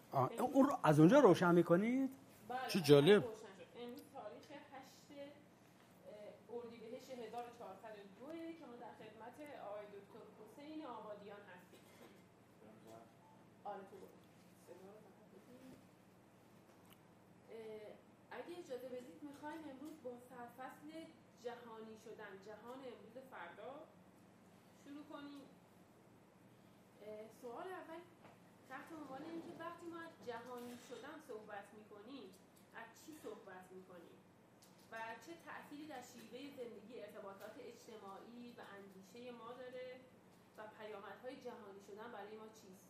اون رو از اونجا روشن میکنید؟ چه جالب. روشن شد. امروز تاریخ 8 اردیبهشت 1402 که ما در خدمت آقای دکتر حسین آبادیان هستیم. آره تو اگه اجازه بدید میخوایم امروز با سرفصل جهانی شدن، جهان امروز فردا شروع کنیم. سوال اول تحت عنوان این که وقتی ما از جهانی شدن صحبت میکنیم از چی صحبت میکنیم و چه تأثیری در شیوه زندگی، ارتباطات اجتماعی و اندیشه ما داره و پیامدهای جهانی شدن برای ما چیست؟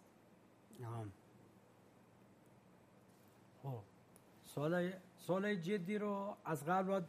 خب سوال جدی رو از قبل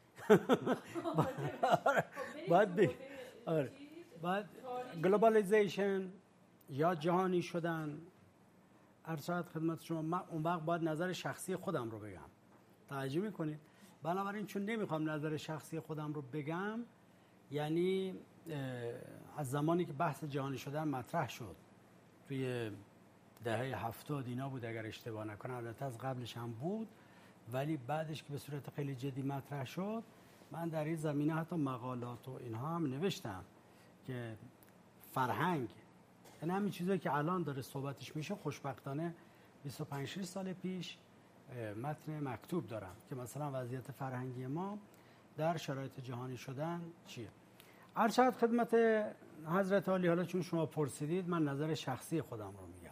باید گلوبالیزیشن یا جهانی شدن ارشاد خدمت شما. من اون وقت باید نظر شخصی خودم رو بگم، توجه میکنید؟ بنابراین چون نمیخوام نظر شخصی خودم رو بگم، یعنی از زمانی که بحث جهانی شدن مطرح شد توی دهه 70 اینا بود اگر اشتباه نکنم، البته از قبلش هم بود، ولی بعدش که به صورت خیلی جدی مطرح شد، من در این زمینه حتی مقالات و اینها هم نوشتم که فرهنگ، این همین چیزایی که الان داره صحبتش میشه، خوشبختانه 25 سال پیش متن مکتوب دارم که مثلا وضعیت فرهنگی ما در شرایط جهانی شدن چیه. ارشد خدمت حضرت عالی، حالا چون شما پرسیدید من نظر شخصی خودم رو میگم.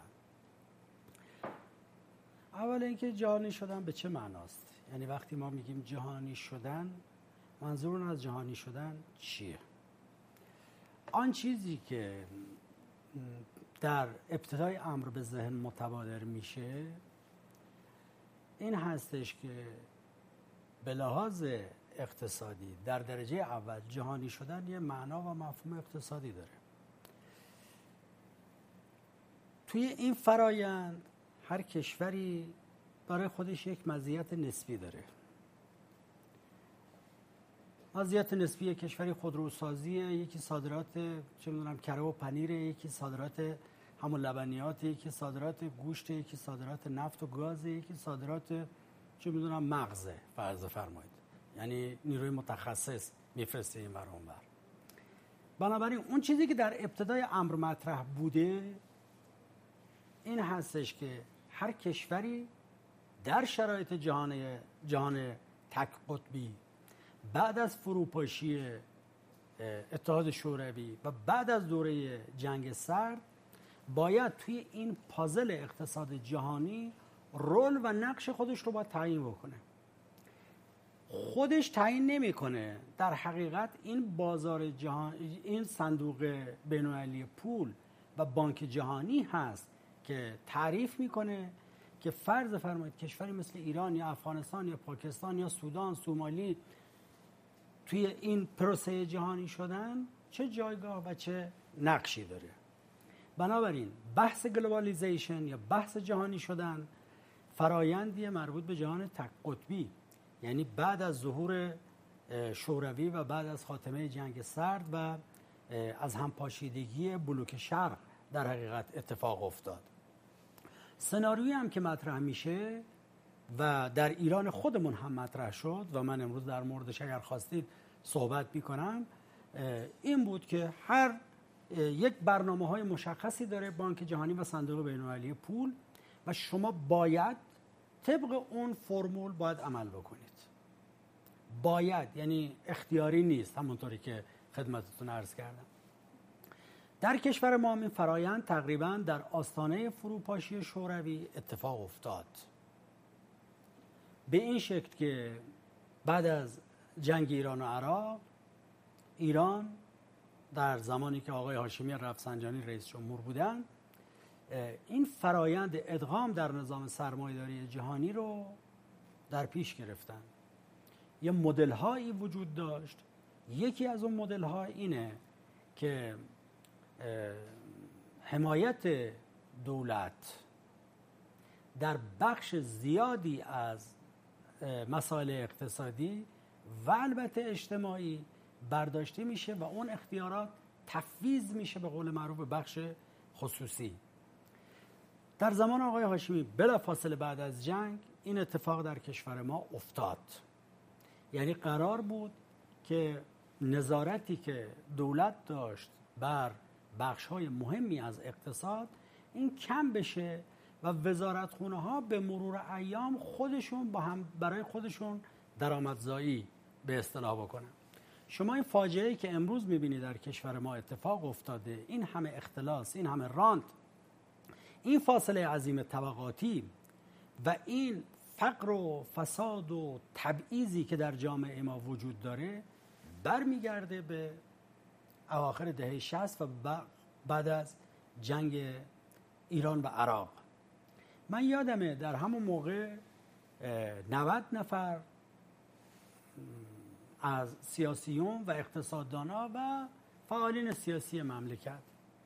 اول اینکه جهانی شدن به چه معناست؟ یعنی وقتی ما میگیم جهانی شدن، منظورمون از جهانی شدن چیه؟ آن چیزی که در ابتدای امر به ذهن متبادر میشه این هستش که به لحاظ اقتصادی در درجه اول جهانی شدن یه معنا و مفهوم اقتصادی داره. توی این فرایند هر کشوری برای خودش یک مزیت نسبی داره. مزیت نسبی کشوری خودروسازیه، یکی صادرات چه می‌دونم کره و پنیر، یکی صادرات همون لبنیات، یکی صادرات گوشت، یکی صادرات نفت و گاز، یکی صادرات چه می‌دونم مغزه فرض فرمایید، یعنی نیروی متخصص میفرسته این ور اون ور. بنابراین اون چیزی که در ابتدای امر مطرح بوده این هستش که هر کشوری در شرایط جهان تک قطبی بعد از فروپاشی اتحاد شوروی و بعد از دوره جنگ سرد باید توی این پازل اقتصاد جهانی رول و نقش خودش رو باید تعیین بکنه. خودش تعیین نمیکنه، در حقیقت این بازار جهان، این صندوق بین‌المللی پول و بانک جهانی هست که تعریف میکنه که فرض فرمایید کشوری مثل ایران یا افغانستان یا پاکستان یا سودان، سومالی توی این پروسه جهانی شدن چه جایگاه و چه نقشی داره. بنابراین بحث گلوبالیزیشن یا بحث جهانی شدن فرایندی مربوط به جهان تک قطبی، یعنی بعد از ظهور شوروی و بعد از خاتمه جنگ سرد و از همپاشیدگی بلوک شرق در حقیقت اتفاق افتاد. سناریویی هم که مطرح میشه و در ایران خودمون هم مطرح شد و من امروز در موردش اگر خواستید صحبت میکنم، این بود که هر یک برنامه‌های مشخصی داره بانک جهانی و صندوق بین‌المللی پول و شما باید طبق اون فرمول باید عمل بکنید. باید یعنی اختیاری نیست، همونطوری که خدمتتون عرض کردم. در کشور ما این فرایند تقریبا در آستانه فروپاشی شوروی اتفاق افتاد، به این شکل که بعد از جنگ ایران و عراق، ایران در زمانی که آقای هاشمی رفسنجانی رئیس جمهور بودن این فرایند ادغام در نظام سرمایه‌داری جهانی رو در پیش گرفتن. یه مدل هایی وجود داشت، یکی از اون مدل ها اینه که حمایت دولت در بخش زیادی از مسائل اقتصادی و البته اجتماعی برداشته میشه و اون اختیارات تفویض میشه به قول معروف به بخش خصوصی. در زمان آقای هاشمی بلافاصله بعد از جنگ این اتفاق در کشور ما افتاد. یعنی قرار بود که نظارتی که دولت داشت بر بخش‌های مهمی از اقتصاد این کم بشه و وزارتخونه‌ها به مرور ایام خودشون با هم برای خودشون درآمدزایی به اصطلاح بکنن. شما این فاجعه‌ای که امروز می‌بینید در کشور ما اتفاق افتاده، این همه اختلاس، این همه رانت، این فاصله عظیم طبقاتی و این فقر و فساد و تبعیضی که در جامعه ما وجود داره برمیگرده به اواخر دهه 60 و بعد از جنگ ایران و عراق. من یادمه در همون موقع 90 نفر از سیاسیون و اقتصاددانا و فعالین سیاسی مملکت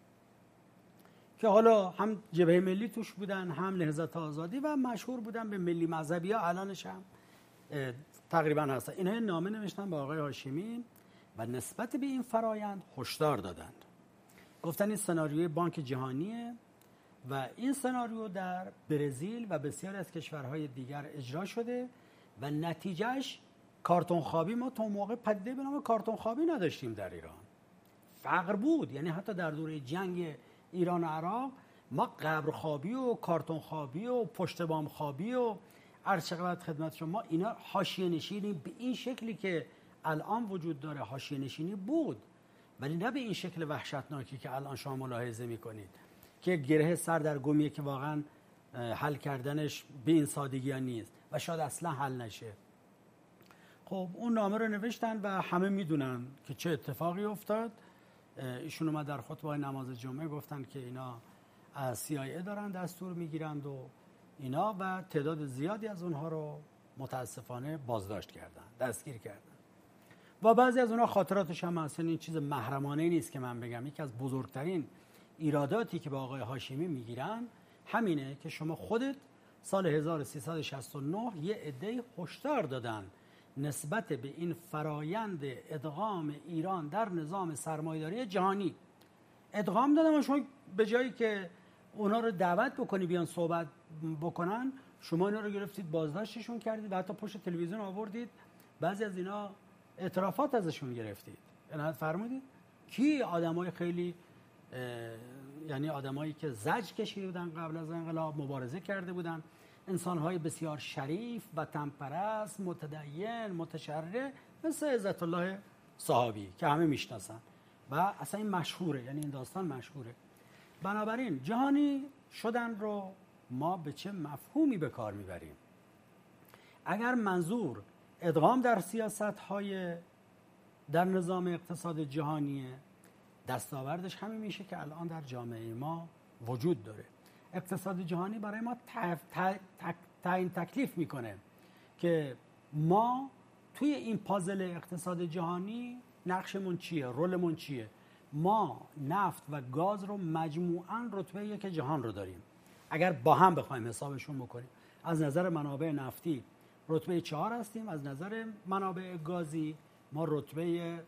که حالا هم جبهه ملی توش بودن، هم نهضت آزادی و مشهور بودن به ملی مذهبی ها، الانش هم تقریبا هستن، اینها نامه نوشتن به آقای هاشمی و نسبت به این فرایند هشدار دادند. گفتن این سناریوی بانک جهانیه و این سناریو در برزیل و بسیاری از کشورهای دیگر اجرا شده و نتیجهش کارتون خوابی. ما تا موقع پدیده به نام کارتون خوابی نداشتیم در ایران، فقر بود. یعنی حتی در دوره جنگ ایران و عراق ما قبر خوابی و کارتون خوابی و پشت بام خوابی و عرض شود خدمت شما اینا حاشیه نشینی به این شکلی که الان وجود داره حاشیه نشینی بود، ولی نه به این شکل وحشتناکی که الان شما ملاحظه میکنید که گره سر در گمیه که واقعا حل کردنش به این سادگی ها نیست و شاید اصلا حل نشه. خب اون نامه رو نوشتن و همه میدونن که چه اتفاقی افتاد. ایشون اومد در خطبه نماز جمعه گفتن که اینا از CIA دارن دستور میگیرند و اینا و تعداد زیادی از اونها رو متاسفانه بازداشت کردن، دستگیر کردن و بعضی از اونها خاطراتش هم اصلا این چیز محرمانه نیست که من بگم. یکی از بزرگترین ایراداتی که با آقای هاشمی میگیرن همینه که شما خودت سال 1369 یه عده‌ای هشدار دادن نسبت به این فرایند ادغام ایران در نظام سرمایه‌داری جهانی. ادغام دادن و شما به جایی که اونا رو دعوت بکنی بیان صحبت بکنن، شما اینا رو گرفتید بازداشتشون کردید و حتی پشت تلویزیون آوردید، بعضی از اینا اعترافات ازشون گرفتید. عنایت فرمودید کی آدمای خیلی یعنی آدمایی که زجر کشیده بودن قبل از انقلاب، مبارزه کرده بودن، انسان‌های بسیار شریف، وطن‌پرست، متدین، متشرع، مثل عزت الله صحابی که همه میشناسن و اصلا این مشهوره، یعنی این داستان مشهوره. بنابراین جهانی شدن رو ما به چه مفهومی به کار میبریم؟ اگر منظور ادغام در سیاست‌های در نظام اقتصاد جهانیه، دستاوردش همین میشه که الان در جامعه ما وجود داره. اقتصاد جهانی برای ما تعیین تکلیف میکنه که ما توی این پازل اقتصاد جهانی نقشمون چیه، رولمون چیه. ما نفت و گاز رو مجموعاً رتبه 1 جهان رو داریم اگر با هم بخوایم حسابشون بکنیم. از نظر منابع نفتی رتبه 4 هستیم، از نظر منابع گازی ما رتبه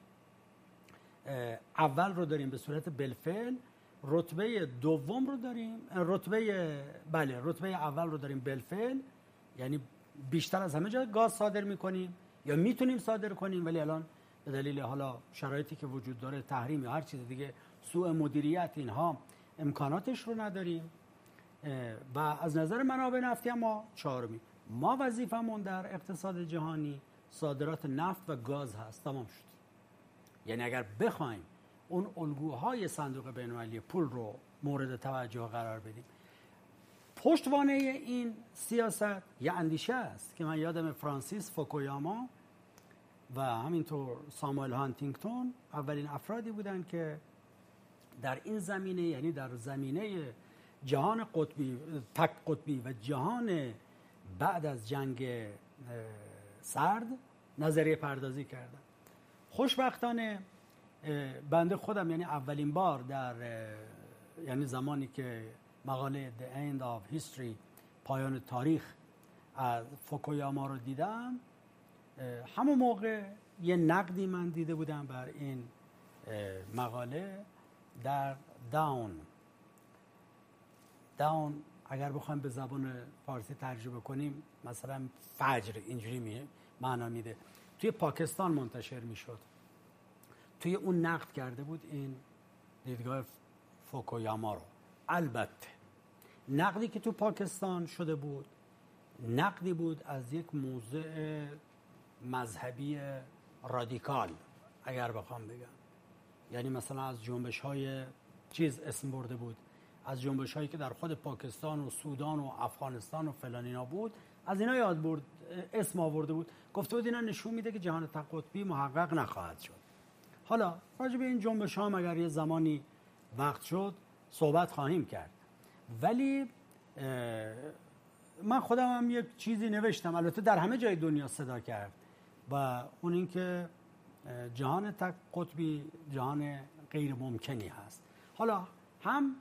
اول رو داریم به صورت بالفعل، رتبه دوم رو داریم، رتبه اول رو داریم بالفعل، یعنی بیشتر از همه جا گاز صادر میکنیم یا میتونیم صادر کنیم، ولی الان به دلیل حالا شرایطی که وجود داره، تحریم یا هر چیز دیگه، سوء مدیریت، اینها امکاناتش رو نداریم. و از نظر منابع نفتی هم ما چهارمی. ما وظیفمون در اقتصاد جهانی صادرات نفت و گاز هست، تمام شد. یعنی اگر بخوایم اون الگوهای صندوق بین‌المللی پول رو مورد توجه قرار بدیم، پشتوانه این سیاست یه اندیشه است که من یادم فرانسیس فوکویاما و همینطور ساموئل هانتینگتون اولین افرادی بودن که در این زمینه، یعنی در زمینه جهان قطبی، تک قطبی و جهان بعد از جنگ سرد نظریه پردازی کردن. خوشبختانه بنده خودم یعنی اولین بار در یعنی زمانی که مقاله The End of History، پایان تاریخ، از فوکویاما رو دیدم، همون موقع یه نقدی من دیده بودم بر این مقاله در داون اگر بخوایم به زبان فارسی ترجمه کنیم مثلا فجر اینجوری معنا میده. توی پاکستان منتشر میشد. توی اون نقد کرده بود این دیدگاه فوکویاما رو. البته نقدی که تو پاکستان شده بود نقدی بود از یک موضع مذهبی رادیکال، اگر بخوام بگم. یعنی مثلا از جنبش‌های اسم برده بود، از جنبش‌هایی که در خود پاکستان و سودان و افغانستان و فلان اینا بود، از اینا یاد برد، اسم آورده بود، گفته بود اینا نشون میده که جهان تک قطبی محقق نخواهد شد. حالا راجع به این جنبش‌ها هم اگر یه زمانی وقت شد صحبت خواهیم کرد. ولی من خودم هم یک چیزی نوشتم، البته در همه جای دنیا صدا کرد، و اون این که جهان تک قطبی جهان غیر ممکنی هست. حالا هم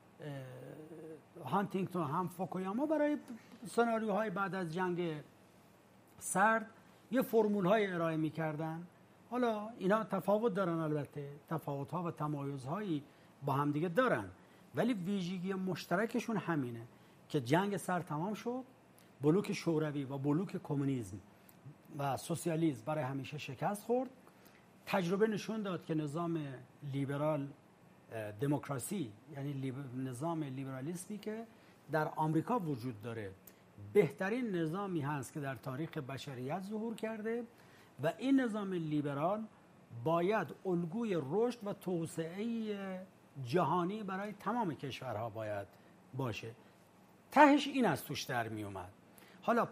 هانتینگتون هم فوکویاما برای سناریوهای بعد از جنگ سرد یه فرمول‌های ارائه می‌کردن. حالا اینا تفاوت دارن، البته تفاوت‌ها و تمایزهایی با هم دیگه دارن، ولی ویژگی مشترکشون همینه که جنگ سرد تمام شد، بلوک شوروی و بلوک کمونیسم و سوسیالیسم برای همیشه شکست خورد. تجربه نشون داد که نظام لیبرال دموکراسی، یعنی نظام لیبرالیسمی که در آمریکا وجود داره، بهترین نظامی هست که در تاریخ بشریت ظهور کرده و این نظام لیبرال باید الگوی رشد و توسعه جهانی برای تمام کشورها باید باشه. تهش این از توش در می اومد. حالا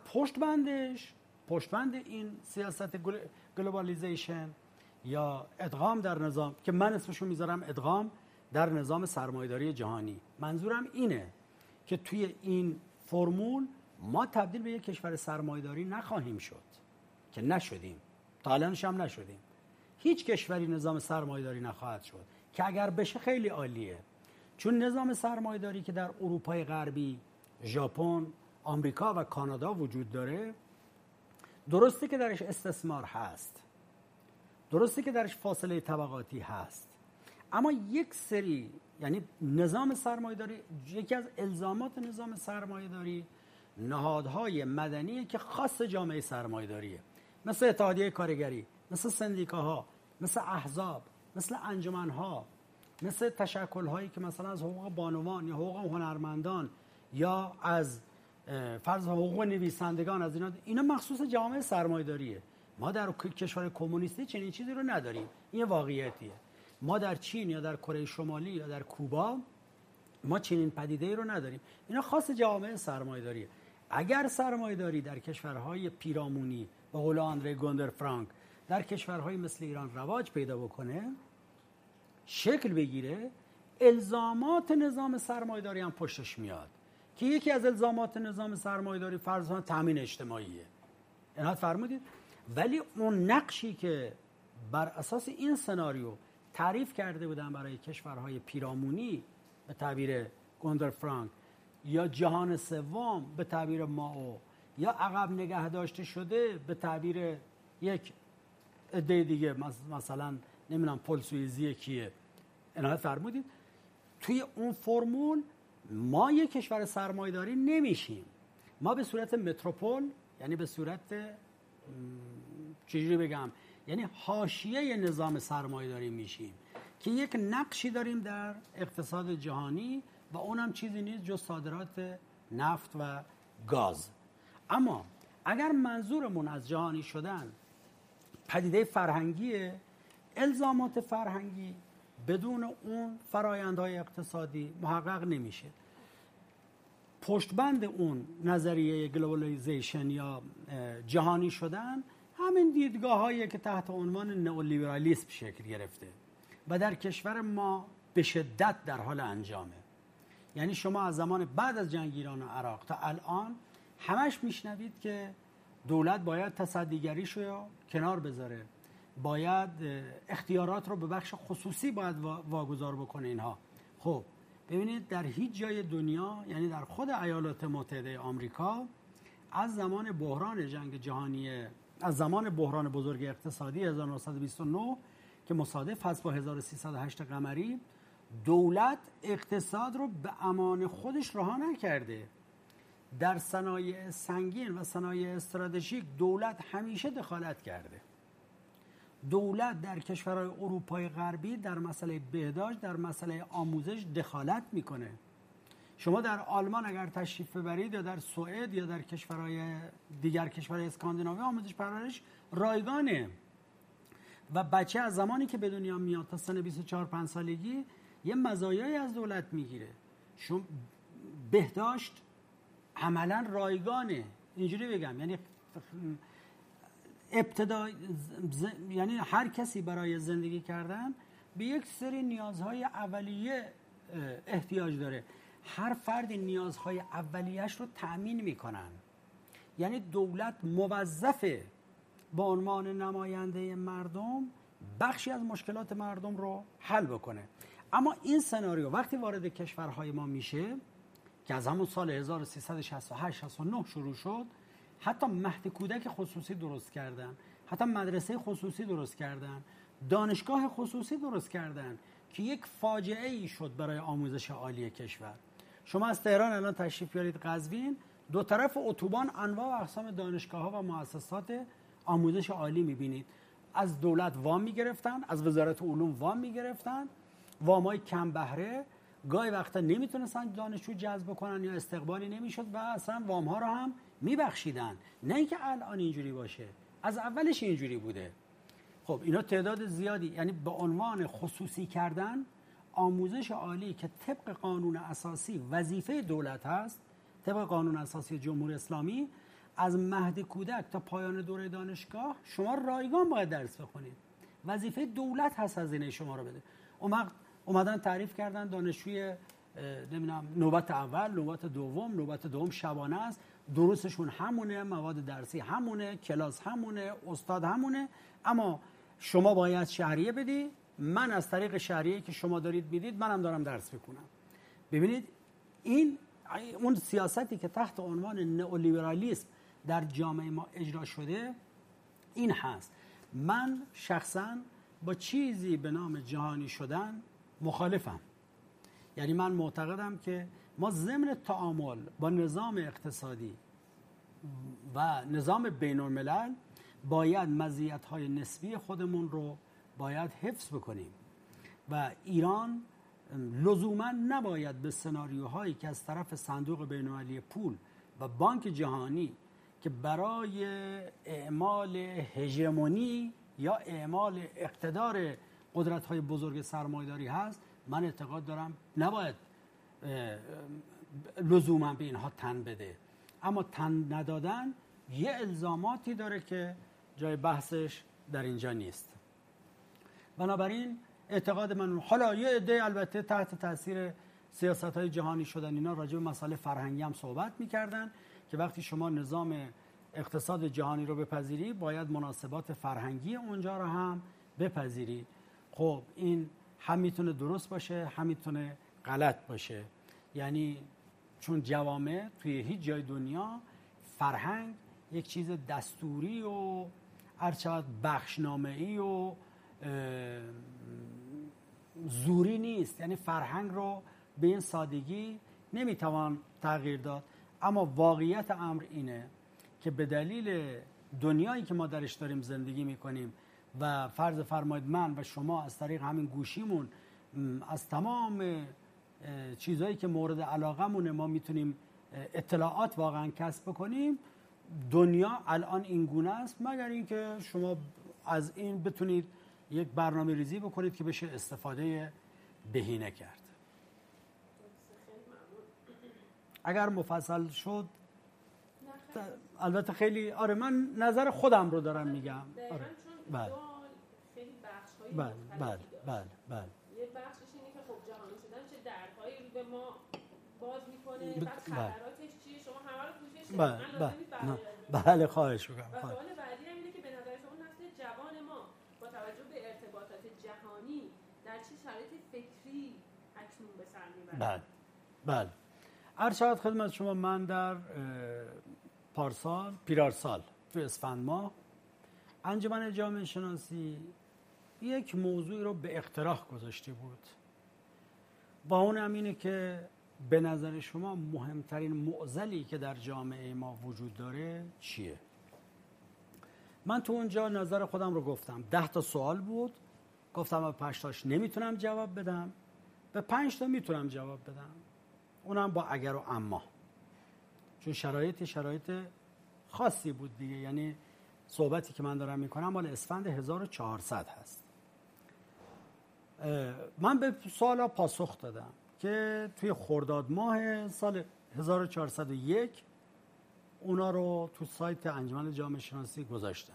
پشتبند این سیاست گلوبالیزیشن یا ادغام در نظام، که من اسمشو میذارم ادغام در نظام سرمایه‌داری جهانی، منظورم اینه که توی این فرمول ما تبدیل به یک کشور سرمایه‌داری نخواهیم شد، که نشدیم، تا الانش هم نشدیم. هیچ کشوری نظام سرمایه‌داری نخواهد شد، که اگر بشه خیلی عالیه، چون نظام سرمایه‌داری که در اروپای غربی، ژاپن، آمریکا و کانادا وجود داره، درسته که درش استثمار هست، درسته که درش فاصله طبقاتی هست، اما یک سری، یعنی نظام سرمایه‌داری، یکی از الزامات نظام سرمایه‌داری نهادهای مدنیه که خاص جامعه سرمایه‌داریه، مثل اتحادیه کارگری، مثل سندیکاها، مثل احزاب، مثل انجمنها، مثل تشکل‌هایی که مثلا از حقوق بانوان یا حقوق هنرمندان یا از فرض حقوق نویسندگان، از اینا مخصوص جامعه سرمایه‌داریه. ما در کشور کمونیستی چنین چیزی رو نداریم، این واقعیتیه. ما در چین یا در کره شمالی یا در کوبا ما چنین پدیده‌ای رو نداریم، اینا خاص جامعه سرمایه‌داریه. اگر سرمایه‌داری در کشورهای پیرامونی به قول آندره گوندر فرانک در کشورهای مثل ایران رواج پیدا بکنه، شکل بگیره، الزامات نظام سرمایه‌داری هم پشتش میاد، که یکی از الزامات نظام سرمایه‌داری فرض کنید تامین اجتماعیه. عنایت فرمودید. ولی اون نقشی که بر اساس این سناریو تعریف کرده بودن برای کشورهای پیرامونی به تعبیر گوندر فرانک، یا جهان سوم به تعبیر مائو، یا عقب نگه داشته شده به تعبیر یک عده دیگه، مثلا نمیدونم پل سوئیزی کیه، عنایت فرمودید، توی اون فرمول ما یک کشور سرمایه‌داری نمیشیم. ما به صورت متروپول، یعنی به صورت چجوری بگم، یعنی حاشیه نظام سرمایه‌داری میشیم که یک نقشی داریم در اقتصاد جهانی و اونم چیزی نیست جز صادرات نفت و گاز. اما اگر منظورمون از جهانی شدن پدیده فرهنگیه، الزامات فرهنگی بدون اون فرایندهای اقتصادی محقق نمیشه. پشتبند اون نظریه گلوبالیزیشن یا جهانی شدن همین دیدگاه‌هایی که تحت عنوان نئولیبرالیسم شکل گرفته و در کشور ما به شدت در حال انجامه. یعنی شما از زمان بعد از جنگ ایران و عراق تا الان همش میشنوید که دولت باید تصدیگریشو کنار بذاره، باید اختیارات رو به بخش خصوصی باید واگذار بکنه اینها. خب ببینید در هیچ جای دنیا، یعنی در خود ایالات متحده آمریکا، از زمان بحران جنگ جهانی، از زمان بحران بزرگ اقتصادی 1929 که مصادف هست با 1308 قمری، دولت اقتصاد رو به امان خودش رها نکرده. در صنایع سنگین و صنایع استراتژیک دولت همیشه دخالت کرده. دولت در کشورهای اروپای غربی در مسئله بهداشت، در مسئله آموزش دخالت میکنه. شما در آلمان اگر تشریف ببرید یا در سوئد یا در دیگر کشورهای اسکاندیناوی آموزش پرورش رایگانه و بچه از زمانی که به دنیا میاد تا سن 24-5 سالگی یه مزایایی از دولت میگیره. شما بهداشت عملا رایگانه، اینجوری بگم، یعنی یعنی هر کسی برای زندگی کردن به یک سری نیازهای اولیه احتیاج داره. هر فرد نیازهای اولیه‌اش رو تأمین میکنن. یعنی دولت موظفه به عنوان نماینده مردم بخشی از مشکلات مردم رو حل بکنه. اما این سناریو وقتی وارد کشورهای ما میشه که از همون سال 1368-69 شروع شد، حتی مهد کودک خصوصی درست کردن، حتی مدرسه خصوصی درست کردن، دانشگاه خصوصی درست کردن که یک فاجعه ای شد برای آموزش عالی کشور. شما از تهران الان تشریف بیارید قزوین، دو طرف اتوبان انواع و اقسام دانشگاه‌ها و مؤسسات آموزش عالی می‌بینید. از دولت وام می‌گرفتن، از وزارت علوم وام می‌گرفتن، وامای کم بهره، گاهی وقتا نمیتونستن دانشجو جذب کنن یا استقبالی نمیشد و اصلا وام‌ها رو هم میبخشیدن. نه اینکه الان اینجوری باشه، از اولش اینجوری بوده. خب اینا تعداد زیادی، یعنی به عنوان خصوصی کردن آموزش عالی که طبق قانون اساسی وظیفه دولت هست، طبق قانون اساسی جمهوری اسلامی، از مهد کودک تا پایان دوره دانشگاه شما رایگان باید درس بخونید. وظیفه دولت هست هزینه شما رو بده. اومدن تعریف کردن دانشجوی نمیدونم نوبت اول، نوبت دوم شبانه است، دروسشون همونه، مواد درسی همونه، کلاس همونه، استاد همونه، اما شما باید شهریه بدی، من از طریق شهریه‌ای که شما دارید میدید منم دارم درس میکنم. ببینید این اون سیاستی که تحت عنوان نئولیبرالیسم در جامعه ما اجرا شده این هست. من شخصا با چیزی به نام جهانی شدن مخالفم. یعنی من معتقدم که ما ضمن تعامل با نظام اقتصادی و نظام بین الملل باید مزیت‌های نسبی خودمون رو باید حفظ بکنیم و ایران لزوما نباید به سناریوهایی که از طرف صندوق بین‌المللی پول و بانک جهانی که برای اعمال هژمونی یا اعمال اقتدار قدرت‌های بزرگ سرمایه‌داری هست، من اعتقاد دارم نباید لزوما به اینها تن بده. اما تن ندادن یه الزاماتی داره که جای بحثش در اینجا نیست. بنابراین اعتقاد من، حالا یه عده البته تحت تاثیر سیاست‌های جهانی شدن اینا راجع به مسائل فرهنگی هم صحبت می‌کردن که وقتی شما نظام اقتصاد جهانی رو بپذیری باید مناسبات فرهنگی اونجا رو هم بپذیری. خب این هم میتونه درست باشه هم میتونه غلط باشه. یعنی چون جوامع توی هیچ جای دنیا فرهنگ یک چیز دستوری و هرچقدر بخشنامه‌ای و زوری نیست. یعنی فرهنگ رو به این سادگی نمیتوان تغییر داد. اما واقعیت امر اینه که به دلیل دنیایی که ما درش داریم زندگی میکنیم و فرض فرمایید من و شما از طریق همین گوشیمون از تمام چیزهایی که مورد علاقمونه ما میتونیم اطلاعات واقعا کسب بکنیم. دنیا الان این گونه است مگر اینکه شما از این بتونید یک برنامه ریزی بکنید که بشه استفاده بهینه کرد. اگر مفصل شد البته خیلی من نظر خودم رو دارم میگم. آره. بله. خیلی بخش‌های بله. یه بخشش اینه که خب جهانی شدن چه درهای رو به ما باز میکنه، بعد خطراتش چیه، شما همه رو پوشش بله خواهش می‌کنم. سوال بعدی هم اینه که به نظر شما نسل جوان ما با توجه به ارتباطات جهانی در چه شرایط فکری اکنون به سر میبرن؟ بله. عرض شود خدمت شما من در پیرارسال تو اسفند ماه انجمن جامعه شناسی یک موضوعی رو به اقتراح گذاشته بود با اون هم اینه که به نظر شما مهمترین معضلی که در جامعه ما وجود داره چیه؟ من تو اونجا نظر خودم رو گفتم. 10 تا سوال بود، گفتم به 5 تاش نمیتونم جواب بدم، به 5 تا میتونم جواب بدم، اونم با اگر و اما، چون شرایط خاصی بود دیگه. یعنی صحبتی که من دارم میکنم مال اسفند 1400 هست. من به سوالا پاسخ دادم که توی خرداد ماه سال 1401 اونا رو تو سایت انجمن جامعه شناسی گذاشتن.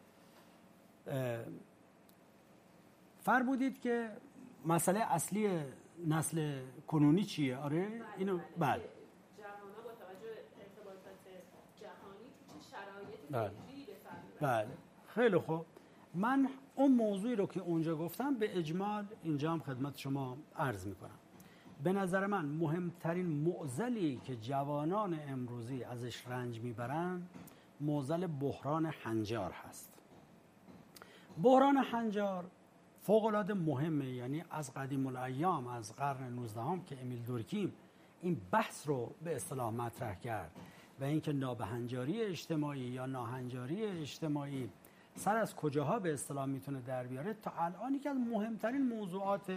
فرمودید که مسئله اصلی نسل کنونی چیه؟ آره اینو بله. جوان‌ها با توجه به ارتباطات جهانی تو چه شرایطی فکری بفهمن؟ بله خیلی خوب. من اون موضوعی رو که اونجا گفتم به اجمال اینجا هم خدمت شما عرض میکنم. به نظر من مهمترین معضلی که جوانان امروزی ازش رنج میبرن معضل بحران هنجار هست. بحران هنجار فوق‌العاده مهمه. یعنی از قدیم الایام، از قرن 19 هم که امیل دورکیم این بحث رو به اصطلاح مطرح کرد و اینکه نابهنجاری اجتماعی یا ناهنجاری اجتماعی سر از کجاها به اصطلاح میتونه در بیاره، تا الان یکی از مهمترین موضوعات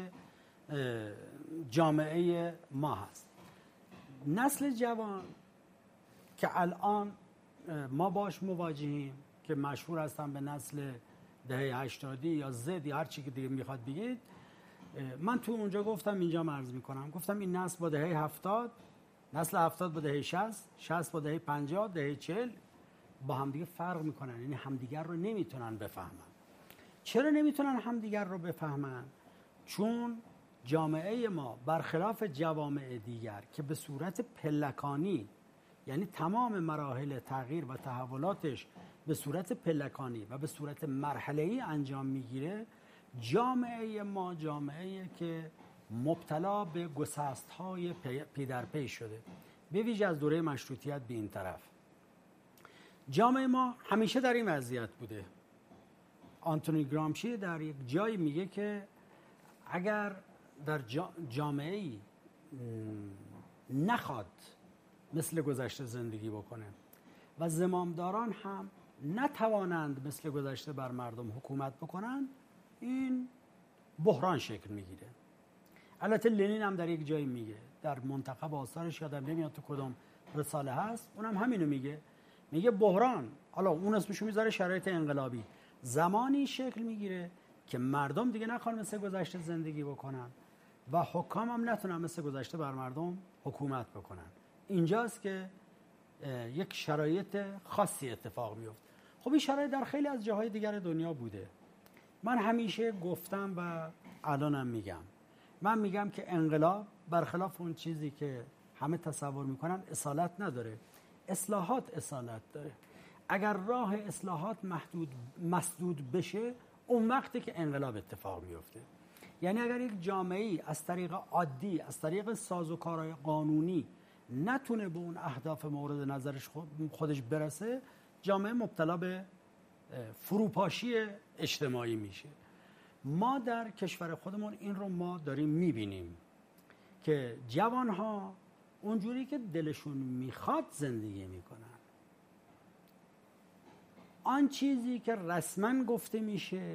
جامعه ما هست. نسل جوان که الان ما باش مواجهیم که مشهور هستن به نسل دهه 80 یا زد یا هر چی که دیگه میخواد بگید، من تو اونجا گفتم، اینجا عرض میکنم، گفتم این نسل با دهه 70، نسل 70 با دهه 60، 60 با دهه 50، دهه 40 با همدیگه فرق میکنن. یعنی همدیگر رو نمیتونن بفهمن. چرا نمیتونن همدیگر رو بفهمن؟ چون جامعه ما برخلاف جوامع دیگر که به صورت پلکانی، یعنی تمام مراحل تغییر و تحولاتش به صورت پلکانی و به صورت مرحله‌ای انجام میگیره، جامعه ما جامعه که مبتلا به گسست‌های پی در پی شده، به ویژه از دوره مشروطیت به این طرف. جامعه ما همیشه در این وضعیت بوده. آنتونی گرامشی در یک جایی میگه که اگر در جامعه‌ای نخواد مثل گذشته زندگی بکنه و زمامداران هم نتوانند مثل گذشته بر مردم حکومت بکنن، این بحران شکل میگیره. البته لنین هم در یک جایی میگه، در منتخب آثارش یادم نمیاد تو کدوم رساله هست، اونم همینو میگه بحران، حالا اون اسمشو میذاره شرایط انقلابی، زمانی شکل میگیره که مردم دیگه نخوان مثل گذشته زندگی بکنن و حکام هم نتونن مثل گذشته بر مردم حکومت بکنن. اینجاست که یک شرایط خاصی اتفاق میفته. خب این شرایط در خیلی از جاهای دیگر دنیا بوده. من همیشه گفتم و الانم میگم، من میگم که انقلاب برخلاف اون چیزی که همه تصور میکنن اصالت نداره، اصلاحات اصالت داره. اگر راه اصلاحات مسدود بشه، اون وقتی که انقلاب اتفاق میفته. یعنی اگر یک جامعه‌ای از طریق عادی، از طریق سازوکارهای قانونی نتونه به اون اهداف مورد نظرش خودش برسه، جامعه مبتلا به فروپاشی اجتماعی میشه. ما در کشور خودمون این رو ما داریم میبینیم که جوانها اونجوری که دلشون میخواد زندگی میکنن. آن چیزی که رسما گفته میشه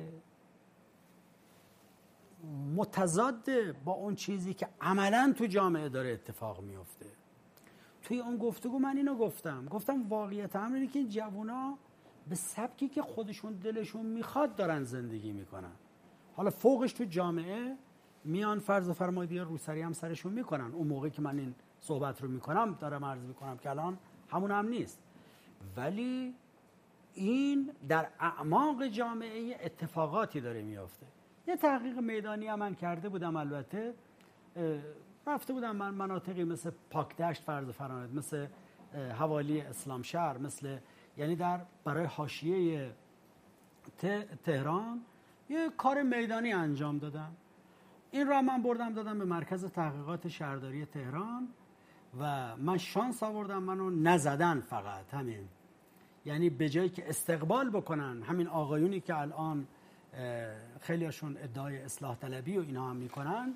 متضاد با اون چیزی که عملاً تو جامعه داره اتفاق میفته. توی اون گفتگو من اینو گفتم واقعیت امر اینه که این جوونا به سبکی که خودشون دلشون میخواد دارن زندگی میکنن. حالا فوقش تو جامعه میان فرض فرمایید یا روسری هم سرشون میکنن. اون موقعی که من این صحبت رو میکنم دارم عرض میکنم که الان همون هم نیست، ولی این در اعماق جامعه اتفاقاتی داره میافته. یه تحقیق میدانی هم من کرده بودم، البته رفته بودم من مناطقی مثل پاکدشت فرض فرمایید، مثل حوالی اسلام شهر، مثل یعنی در برای حاشیه تهران یه کار میدانی انجام دادم. این را من بردم دادم به مرکز تحقیقات شهرداری تهران و من شانس آوردم منو نزدن فقط همین. یعنی به جایی که استقبال بکنن همین آقایونی که الان خیلیاشون ادعای اصلاح طلبی و اینا هم میکنن،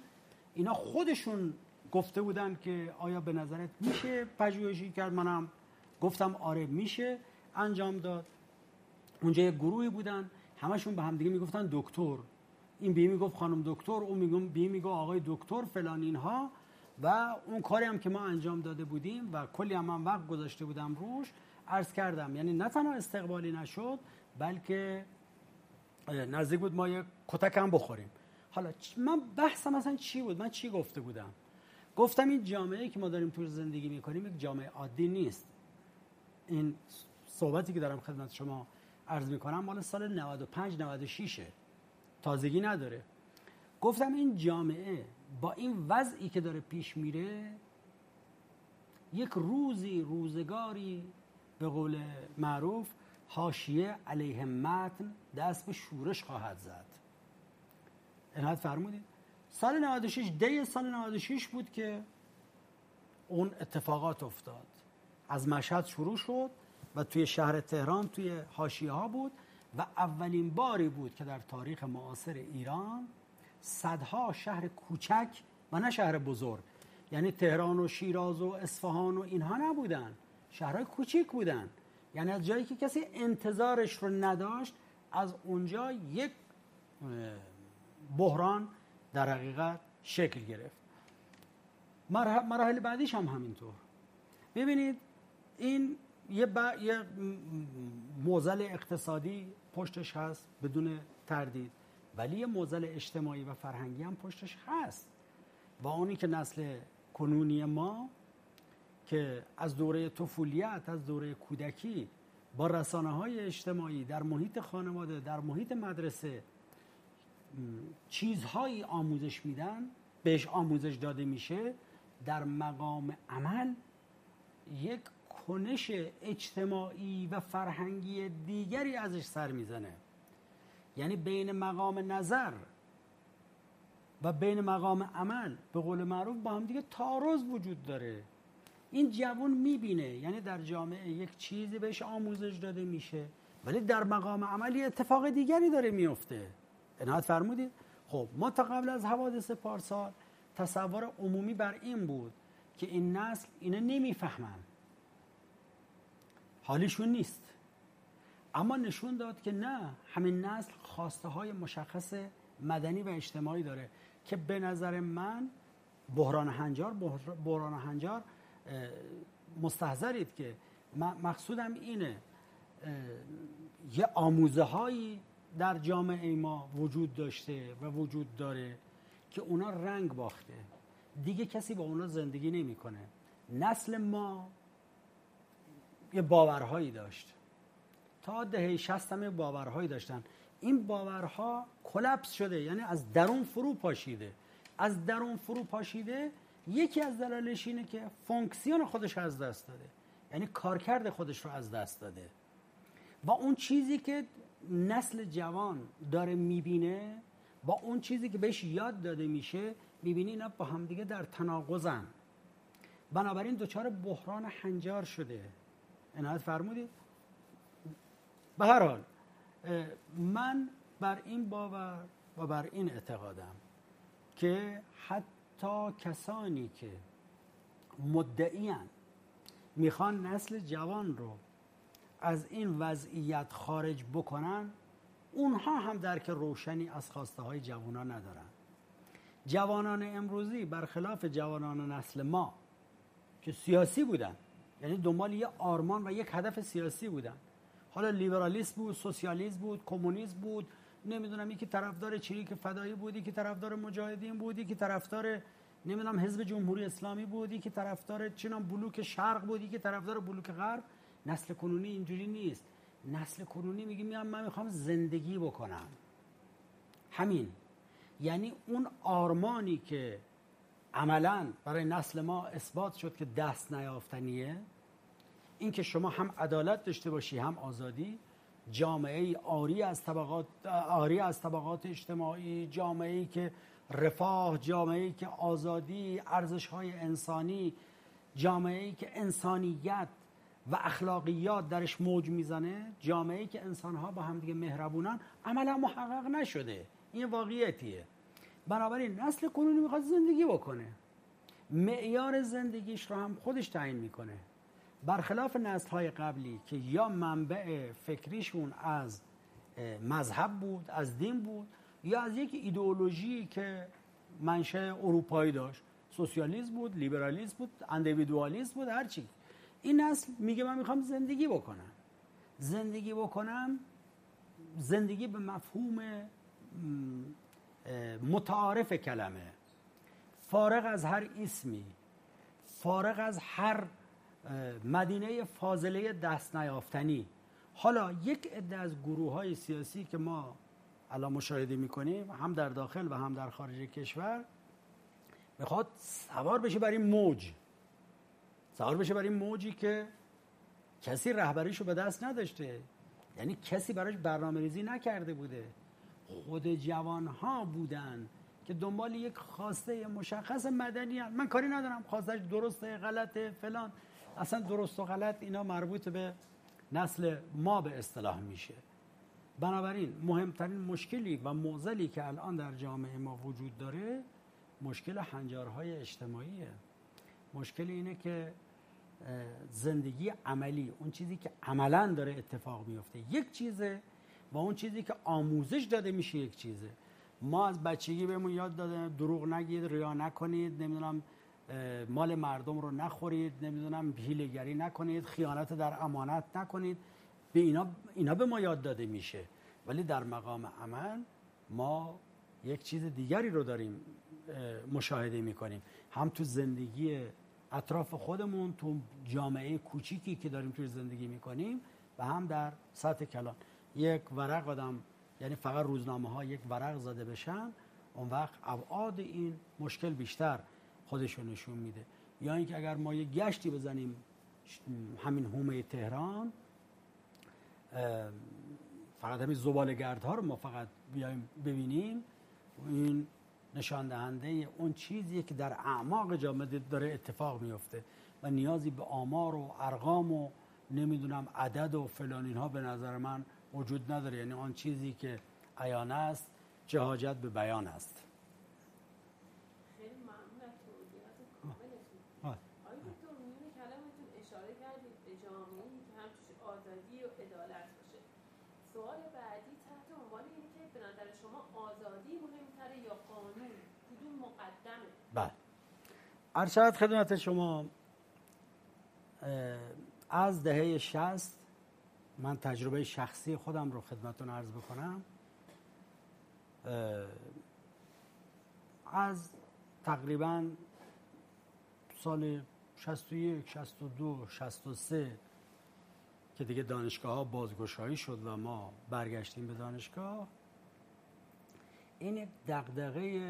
اینا خودشون گفته بودن که آیا به نظرت میشه پژوهشی کرد؟ منم گفتم آره میشه انجام داد. اونجا یه گروهی بودن همشون به هم دیگه میگفتن دکتر، این بی میگفت خانم دکتر، اون بی میگفت آقای دکتر فلان اینها. و اون کاری هم که ما انجام داده بودیم و کلی هم من وقت گذاشته بودم روش، عرض کردم یعنی نه تنها استقبالی نشد بلکه نزدیک بود ما یه کتک هم بخوریم. حالا من بحثم مثلا چی بود؟ من چی گفته بودم؟ گفتم این جامعه‌ای که ما داریم توش زندگی میکنیم یک جامعه عادی نیست. این صحبتی که دارم خدمت شما عرض میکنم مال سال 95 96 تازگی نداره. گفتم این جامعه با این وضعی که داره پیش میره یک روزگاری به قول معروف حاشیه علیه متن دست به شورش خواهد زد. عنایت فرمودید سال 96 دی سال 96 بود که اون اتفاقات افتاد. از مشهد شروع شد و توی شهر تهران توی حاشیه ها بود و اولین باری بود که در تاریخ معاصر ایران صدها شهر کوچک و نه شهر بزرگ، یعنی تهران و شیراز و اصفهان و اینها نبودن، شهرهای کوچیک بودن، یعنی از جایی که کسی انتظارش رو نداشت از اونجا یک بحران در حقیقت شکل گرفت. مراحل بعدیش هم همینطور. ببینید این یه معضل اقتصادی پشتش هست بدون تردید، ولی یه معضل اجتماعی و فرهنگی هم پشتش هست و اونی که نسل کنونی ما که از دوره طفولیت، از دوره کودکی با رسانه‌های اجتماعی در محیط خانواده، در محیط مدرسه چیزهایی آموزش میدن، بهش آموزش داده میشه، در مقام عمل یک کنش اجتماعی و فرهنگی دیگری ازش سر میزنه. یعنی بین مقام نظر و بین مقام عمل به قول معروف با هم دیگه تعارض وجود داره. این جوان میبینه یعنی در جامعه یک چیزی بهش آموزش داده میشه ولی در مقام عملی اتفاق دیگری داره میفته. عنایت فرمودید؟ خب ما تا قبل از حوادث پارسال تصور عمومی بر این بود که این نسل اینو نمیفهمن، حالیشون نیست. اما نشون داد که نه، همین نسل خواسته های مشخص مدنی و اجتماعی داره که به نظر من بحران هنجار مستحضرید که مقصودم اینه یه آموزه هایی در جامعه ما وجود داشته و وجود داره که اونا رنگ باخته، دیگه کسی با اونا زندگی نمیکنه. نسل ما یه باورهایی داشت، تا دهه 60 هم باورهایی داشتن. این باورها کلاپس شده، یعنی از درون فرو پاشیده. از درون فرو پاشیده یکی از دلایلش اینه که فونکسیون خودش از دست داده، یعنی کارکرد خودش رو از دست داده و اون چیزی که نسل جوان داره میبینه با اون چیزی که بهش یاد داده میشه میبینی اینا با هم دیگه در تناقضن. بنابراین دچار بحران هنجار شده. عنایت فرمودید؟ به هر حال من بر این باور و بر این اعتقادم که حتی کسانی که مدعیان میخوان نسل جوان رو از این وضعیت خارج بکنن، اونها هم درک روشنی از خواسته های جوانان ندارن. جوانان امروزی برخلاف جوانان نسل ما که سیاسی بودن، یعنی دنبال یه آرمان و یک هدف سیاسی بودن، حالا لیبرالیسم بود، سوسیالیسم بود، کمونیسم بود، نمیدونم یکی طرفدار چریک فدایی بود، یکی طرفدار مجاهدین بود، یکی طرفدار نمیدونم حزب جمهوری اسلامی بود، یکی طرفدار چنان بلوک شرق بود، یکی طرفدار بلوک غرب. نسل کنونی اینجوری نیست. نسل کنونی میگه من میخوام زندگی بکنم. همین. یعنی اون آرمانی که عملاً برای نسل ما اثبات شد که دست نیافتنیه، این که شما هم عدالت داشته باشی هم آزادی، جامعه‌ای عاری از طبقات اجتماعی، جامعه‌ای که رفاه، جامعه‌ای که آزادی، ارزش‌های انسانی، جامعه‌ای که انسانیت و اخلاقیات درش موج میزنه، جامعه‌ای که انسان‌ها با هم دیگه مهربونن، عملا محقق نشده. این واقعیتیه. بنابراین نسل کنونی میخواد زندگی بکنه، معیار زندگیش رو هم خودش تعیین میکنه، برخلاف نسل‌های قبلی که یا منبع فکریشون از مذهب بود، از دین بود، یا از یک ایدئولوژی که منشأ اروپایی داشت، سوسیالیسم بود، لیبرالیسم بود، اندیویدوالیسم بود، هر چی. این نسل میگه من میخوام زندگی بکنم. زندگی به مفهوم متعارف کلمه، فارغ از هر اسمی، فارغ از هر مدینه فاضله دست نیافتنی. حالا یک عده از گروه‌های سیاسی که ما الان مشاهده می‌کنیم، هم در داخل و هم در خارج کشور، میخواد سوار بشه بر این موجی که کسی رهبریشو به دست نداشته، یعنی کسی براش برنامه‌ریزی نکرده بوده. خود جوان‌ها بودن که دنبال یک خواسته مشخص مدنی هست. من کاری ندارم خواستش درسته، غلطه، فلان، اصلا درست و غلط اینا مربوط به نسل ما به اصطلاح میشه. بنابراین مهمترین مشکلی و معضلی که الان در جامعه ما وجود داره مشکل هنجارهای اجتماعیه. مشکل اینه که زندگی عملی، اون چیزی که عملاً داره اتفاق میفته یک چیزه و اون چیزی که آموزش داده میشه یک چیزه. ما از بچگی بهمون یاد داده دروغ نگید، ریا نکنید، نمیدونم مال مردم رو نخورید، نمیدونم حیله‌گری نکنید، خیانت در امانت نکنید. به اینا به ما یاد داده میشه، ولی در مقام عمل ما یک چیز دیگری رو داریم مشاهده میکنیم، هم تو زندگی اطراف خودمون، تو جامعه کوچیکی که داریم توی زندگی میکنیم، و هم در سطح کلان. یک ورق آدم، یعنی فقط روزنامه ها یک ورق زده بشن، اون وقت ابعاد این مشکل بیشتر خودشو نشون میده. یا اینکه اگر ما یک گشتی بزنیم همین حومه تهران، فقط همین زباله‌گردها رو ما فقط بیایم ببینیم، این نشان دهنده اون چیزیه که در اعماق جامعه داره اتفاق میفته و نیازی به آمار و ارقام و نمیدونم عدد و فلان اینها به نظر من وجود نداره. یعنی آن چیزی که عیان است چه حاجت به بیان است. خیلی ممنون از توضیحات کاملتون. آقای دکتر، میون کلامتون اشاره کردید به جامعه‌ای که هم توش آزادی و عدالت باشه. سوال بعدی تحت عنوان اینه که به نظر شما آزادی مهمتره یا قانون؟ کدوم مقدمه؟ بله. عرض شود خدمت شما، از دهه 60 من تجربه شخصی خودم رو خدمتتون عرض بکنم. از تقریباً سال 61 62 63 که دیگه دانشگاه ها بازگشایی شد و ما برگشتیم به دانشگاه، این دغدغه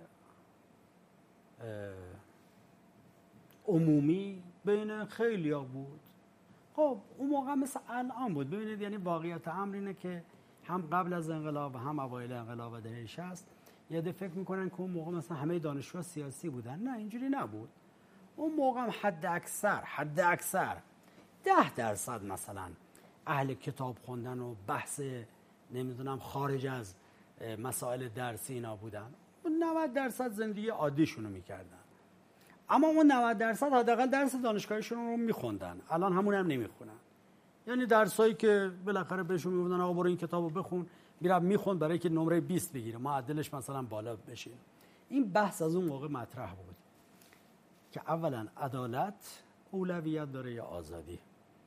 عمومی بین خیلیا بود. خب اون موقع مثل الان بود. ببینید، یعنی واقعیت امر اینه که هم قبل از انقلاب و هم اوایل انقلاب دهه 60 یه عده فکر میکنن که اون موقع مثلا همه دانشجوها سیاسی بودن. نه، اینجوری نبود. اون موقع هم حد اکثر 10% مثلا اهل کتاب خوندن و بحث نمیدونم خارج از مسائل درسی اینا بودن. 90% زندگی عادیشونو میکردن. اما اون 90% حداقل درس دانشگاهشون رو میخوندن. الان همون هم نمیخونن. یعنی درسایی که بالاخره بهشون میگفتن آقا برو این کتابو بخون، میرم میخوند برای که نمره 20 بگیره، معدلش مثلا بالا بشه. این بحث از اون موقع مطرح بود که اولا عدالت اولویت داره یا آزادی.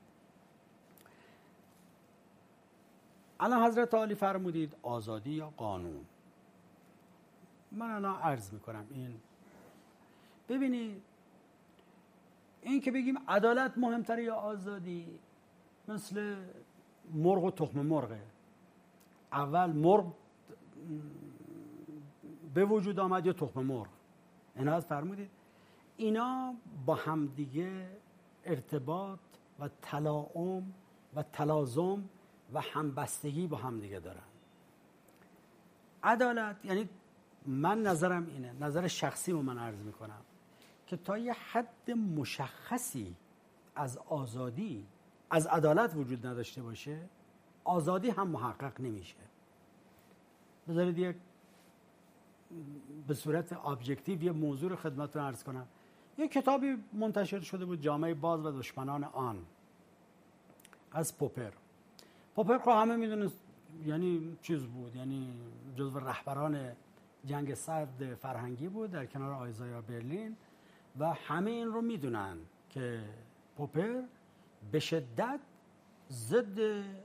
الان حضرت عالی فرمودید آزادی یا قانون. من الان عرض میکنم این، ببینید، این که بگیم عدالت مهمتره یا آزادی مثل مرغ و تخم مرغه. اول مرغ به وجود آمد یا تخم مرغ؟ اینا فرمودید اینا با همدیگه ارتباط و تلاؤم و تلازم و همبستگی با همدیگه دارن. عدالت، یعنی من نظرم اینه، نظر شخصی رو من عرض میکنم، که تا یه حد مشخصی از آزادی، از عدالت وجود نداشته باشه، آزادی هم محقق نمیشه. بذارید یک به صورت ابجکتیو یه موضوع رو خدمتتون عرض کنم. یه کتابی منتشر شده بود، جامعه باز و دشمنان آن، از پوپر. پوپر خب همه میدونه یعنی چیز بود، یعنی جزو رهبران جنگ سرد فرهنگی بود در کنار آیزایا برلین و همه این رو میدونن که پوپر به شدت ضد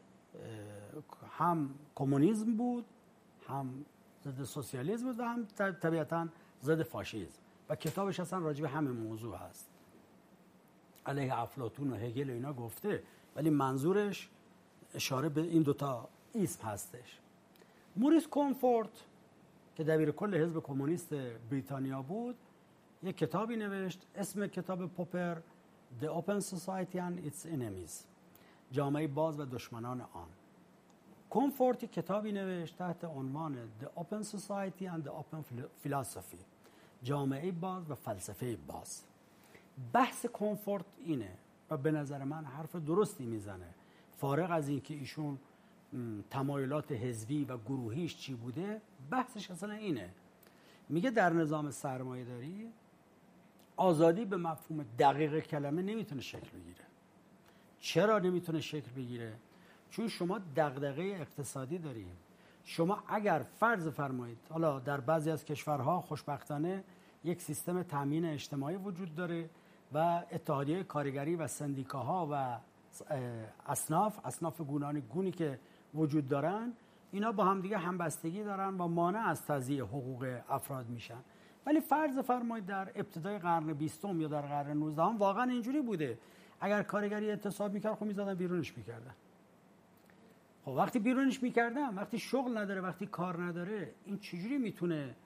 هم کمونیسم بود، هم ضد سوسیالیسم بود و هم طبیعتاً ضد فاشیسم و کتابش اصلا راجع به همین موضوع هست. علیه افلاطون و هگل و اینا گفته، ولی منظورش اشاره به این دوتا اسم هستش. موریس کانفورت که دبیر کل حزب کمونیست بریتانیا بود یک کتابی نوشت، اسم کتاب پوپر The Open Society and Its Enemies، جامعه باز و دشمنان آن. کانفورت کتابی نوشت تحت عنوان The Open Society and the Open Philosophy، جامعه باز و فلسفه باز. بحث کانفورت اینه و به نظر من حرف درستی میزنه، فارغ از این که ایشون تمایلات حزبی و گروهیش چی بوده، بحثش اصلا اینه. میگه در نظام سرمایه‌داری آزادی به مفهوم دقیق کلمه نمیتونه شکل بگیره. چرا نمیتونه شکل بگیره؟ چون شما دغدغه اقتصادی داریم. شما اگر فرض فرمایید حالا در بعضی از کشورها خوشبختانه یک سیستم تامین اجتماعی وجود داره و اتحادیه کارگری و سندیکاها و اصناف گونی که وجود دارن، اینا با هم دیگه همبستگی دارن و مانع از تضییع حقوق افراد میشن. ولی فرض فرمایید در ابتدای قرن 20 یا در قرن 19 واقعا اینجوری بوده، اگر کارگری اعتصاب میکرد خب میزدن بیرونش میکردن. خب وقتی بیرونش میکردن، وقتی شغل نداره، وقتی کار نداره، این چجوری میتونه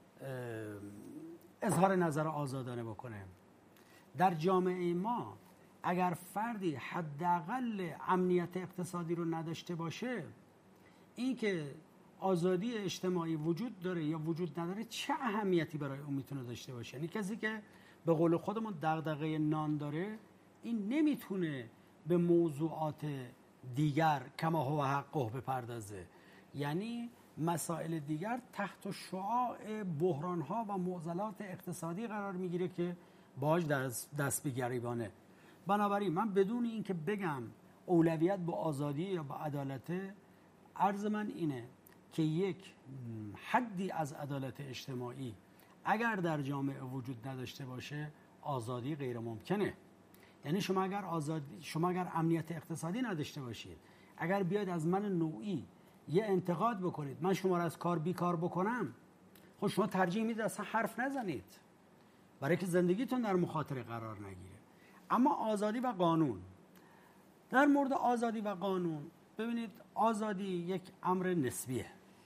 اظهار نظر آزادانه بکنه؟ در جامعه ما اگر فردی حداقل امنیت اقتصادی رو نداشته باشه، این که آزادی اجتماعی وجود داره یا وجود نداره چه اهمیتی برای اون میتونه داشته باشه؟ یعنی کسی که به قول خودمون دغدغه نان داره، این نمیتونه به موضوعات دیگر کما هو حقه بپردازه. یعنی مسائل دیگر تحت شعاع بحران‌ها و معضلات اقتصادی قرار میگیره که باهاش دست به گریبانه. بنابراین من بدون اینکه بگم اولویت به آزادی یا به عدالت، عرض من اینه که یک حدی از عدالت اجتماعی اگر در جامعه وجود نداشته باشه، آزادی غیر ممکنه. یعنی شما اگر امنیت اقتصادی نداشته باشید، اگر بیاید از من نوعی یه انتقاد بکنید، من شما را از کار بیکار بکنم، خب شما ترجیح میدید اصلا حرف نزنید برای که زندگیتون در مخاطره قرار نگیره. اما آزادی و قانون، در مورد آزادی و قانون ببینید، آزادی یک امر نسبیه.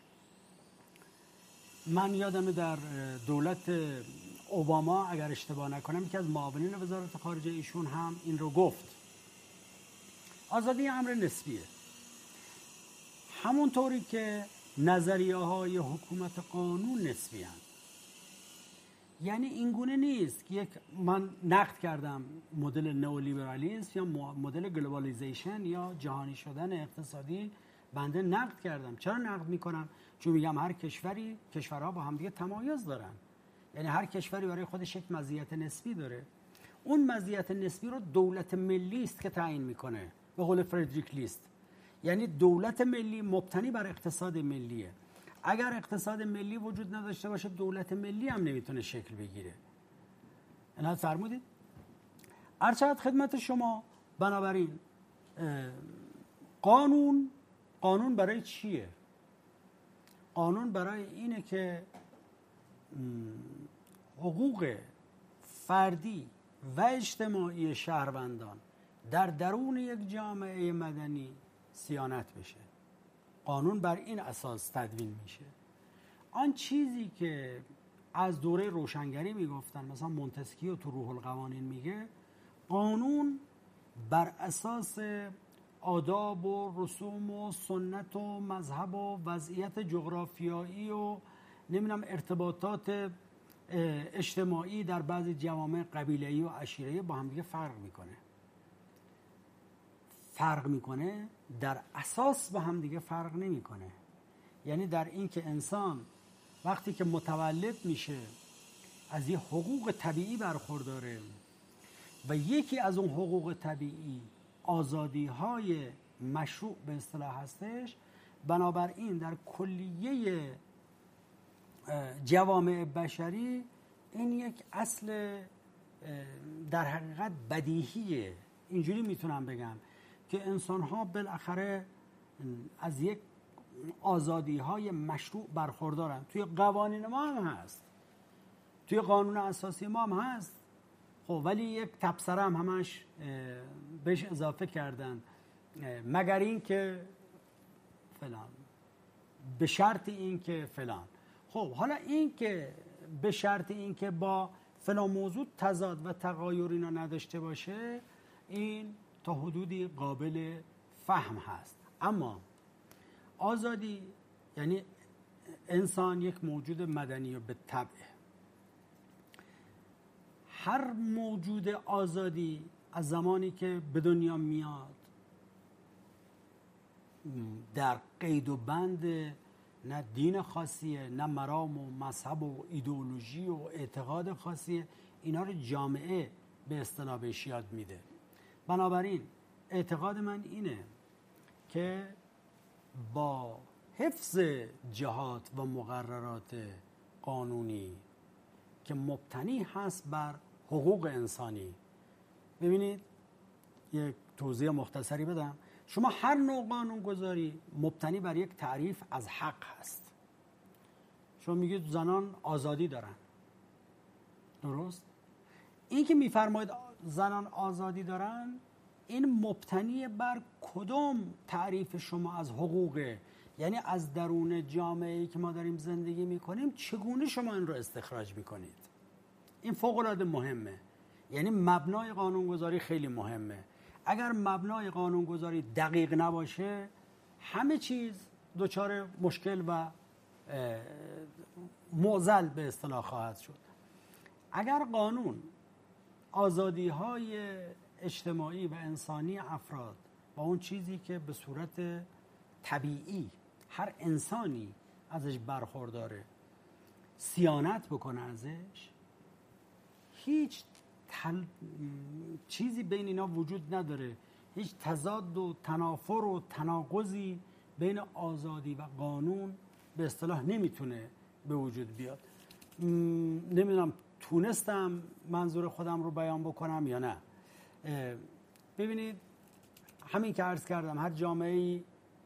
من یادمه در دولت اوباما اگر اشتباه نکنم یکی از معاونین وزارت خارجه ایشون هم این رو گفت، آزادی امر نسبیه. همونطوری که نظریه های حکومت قانون نسبی هستند. یعنی این گونه نیست که من نقد کردم مدل نئولیبرالیسم یا مدل گلوبالیزیشن یا جهانی شدن اقتصادی، بنده نقد کردم. چرا نقد میکنم؟ چون میگم هر کشورها با هم دیگه تمایز دارن. یعنی هر کشوری برای خودش یک مزیت نسبی داره. اون مزیت نسبی رو دولت ملی است که تعیین میکنه، به قول فردریک لیست. یعنی دولت ملی مبتنی بر اقتصاد ملیه. اگر اقتصاد ملی وجود نداشته باشه، دولت ملی هم نمیتونه شکل بگیره. اینا فرمودید؟ ارشد خدمت شما. بنابراین قانون برای چیه؟ قانون برای اینه که حقوق فردی و اجتماعی شهروندان در درون یک جامعه مدنی صیانت بشه. قانون بر این اساس تدوین میشه. آن چیزی که از دوره روشنگری میگفتن، مثلا مونتسکیو تو روح القوانین میگه، قانون بر اساس آداب و رسوم و سنت و مذهب و وضعیت جغرافیایی و نمیدونم ارتباطات اجتماعی در بعضی جوامع قبیله‌ای و عشیره‌ای با هم دیگه فرق میکنه، در اساس با هم دیگه فرق نمیکنه. یعنی در این که انسان وقتی که متولد میشه از یه حقوق طبیعی برخورداره و یکی از اون حقوق طبیعی آزادی‌های مشروع به اصطلاح هستش، بنابراین در کلیه جوامع بشری این یک اصل در حقیقت بدیهیه. اینجوری میتونم بگم که انسان‌ها بالاخره از یک آزادی‌های مشروع برخوردارن. توی قوانین ما هم هست، توی قانون اساسی ما هم هست. خب ولی یک تبصره هم همش بهش اضافه کردن، مگر این که فلان، به شرط این که فلان. خب حالا این که به شرط این که با فلان موضوع تضاد و تغایر اینا نداشته باشه، این تا حدودی قابل فهم هست. اما آزادی یعنی انسان یک موجود مدنی و به طبع. هر موجود آزادی از زمانی که به دنیا میاد در قید و بند نه دین خاصیه، نه مرام و مذهب و ایدئولوژی و اعتقاد خاصیه، اینا رو جامعه به اصطلاح بهش یاد میده. بنابراین اعتقاد من اینه که با حفظ جهات و مقررات قانونی که مبتنی هست بر حقوق انسانی. ببینید یک توضیح مختصری بدم. شما هر نوع قانونگذاری مبتنی بر یک تعریف از حق هست. شما میگید زنان آزادی دارن، درست؟ این که میفرمایید زنان آزادی دارن، این مبتنی بر کدام تعریف شما از حقوقه؟ یعنی از درون جامعه‌ای که ما داریم زندگی میکنیم چگونه شما این رو استخراج میکنید؟ این فوق‌العاده مهمه. یعنی مبنای قانونگذاری خیلی مهمه. اگر مبنای قانونگذاری دقیق نباشه، همه چیز دچار مشکل و معضل به اصطلاح خواهد شد. اگر قانون آزادی‌های اجتماعی و انسانی افراد و اون چیزی که به صورت طبیعی هر انسانی ازش برخورداره صیانت بکنه ازش، هیچ چیزی بین اینا وجود نداره، هیچ تضاد و تنافر و تناقضی بین آزادی و قانون به اصطلاح نمیتونه به وجود بیاد. نمیدونم تونستم منظور خودم رو بیان بکنم یا نه. ببینید همین که عرض کردم، هر جامعه‌ای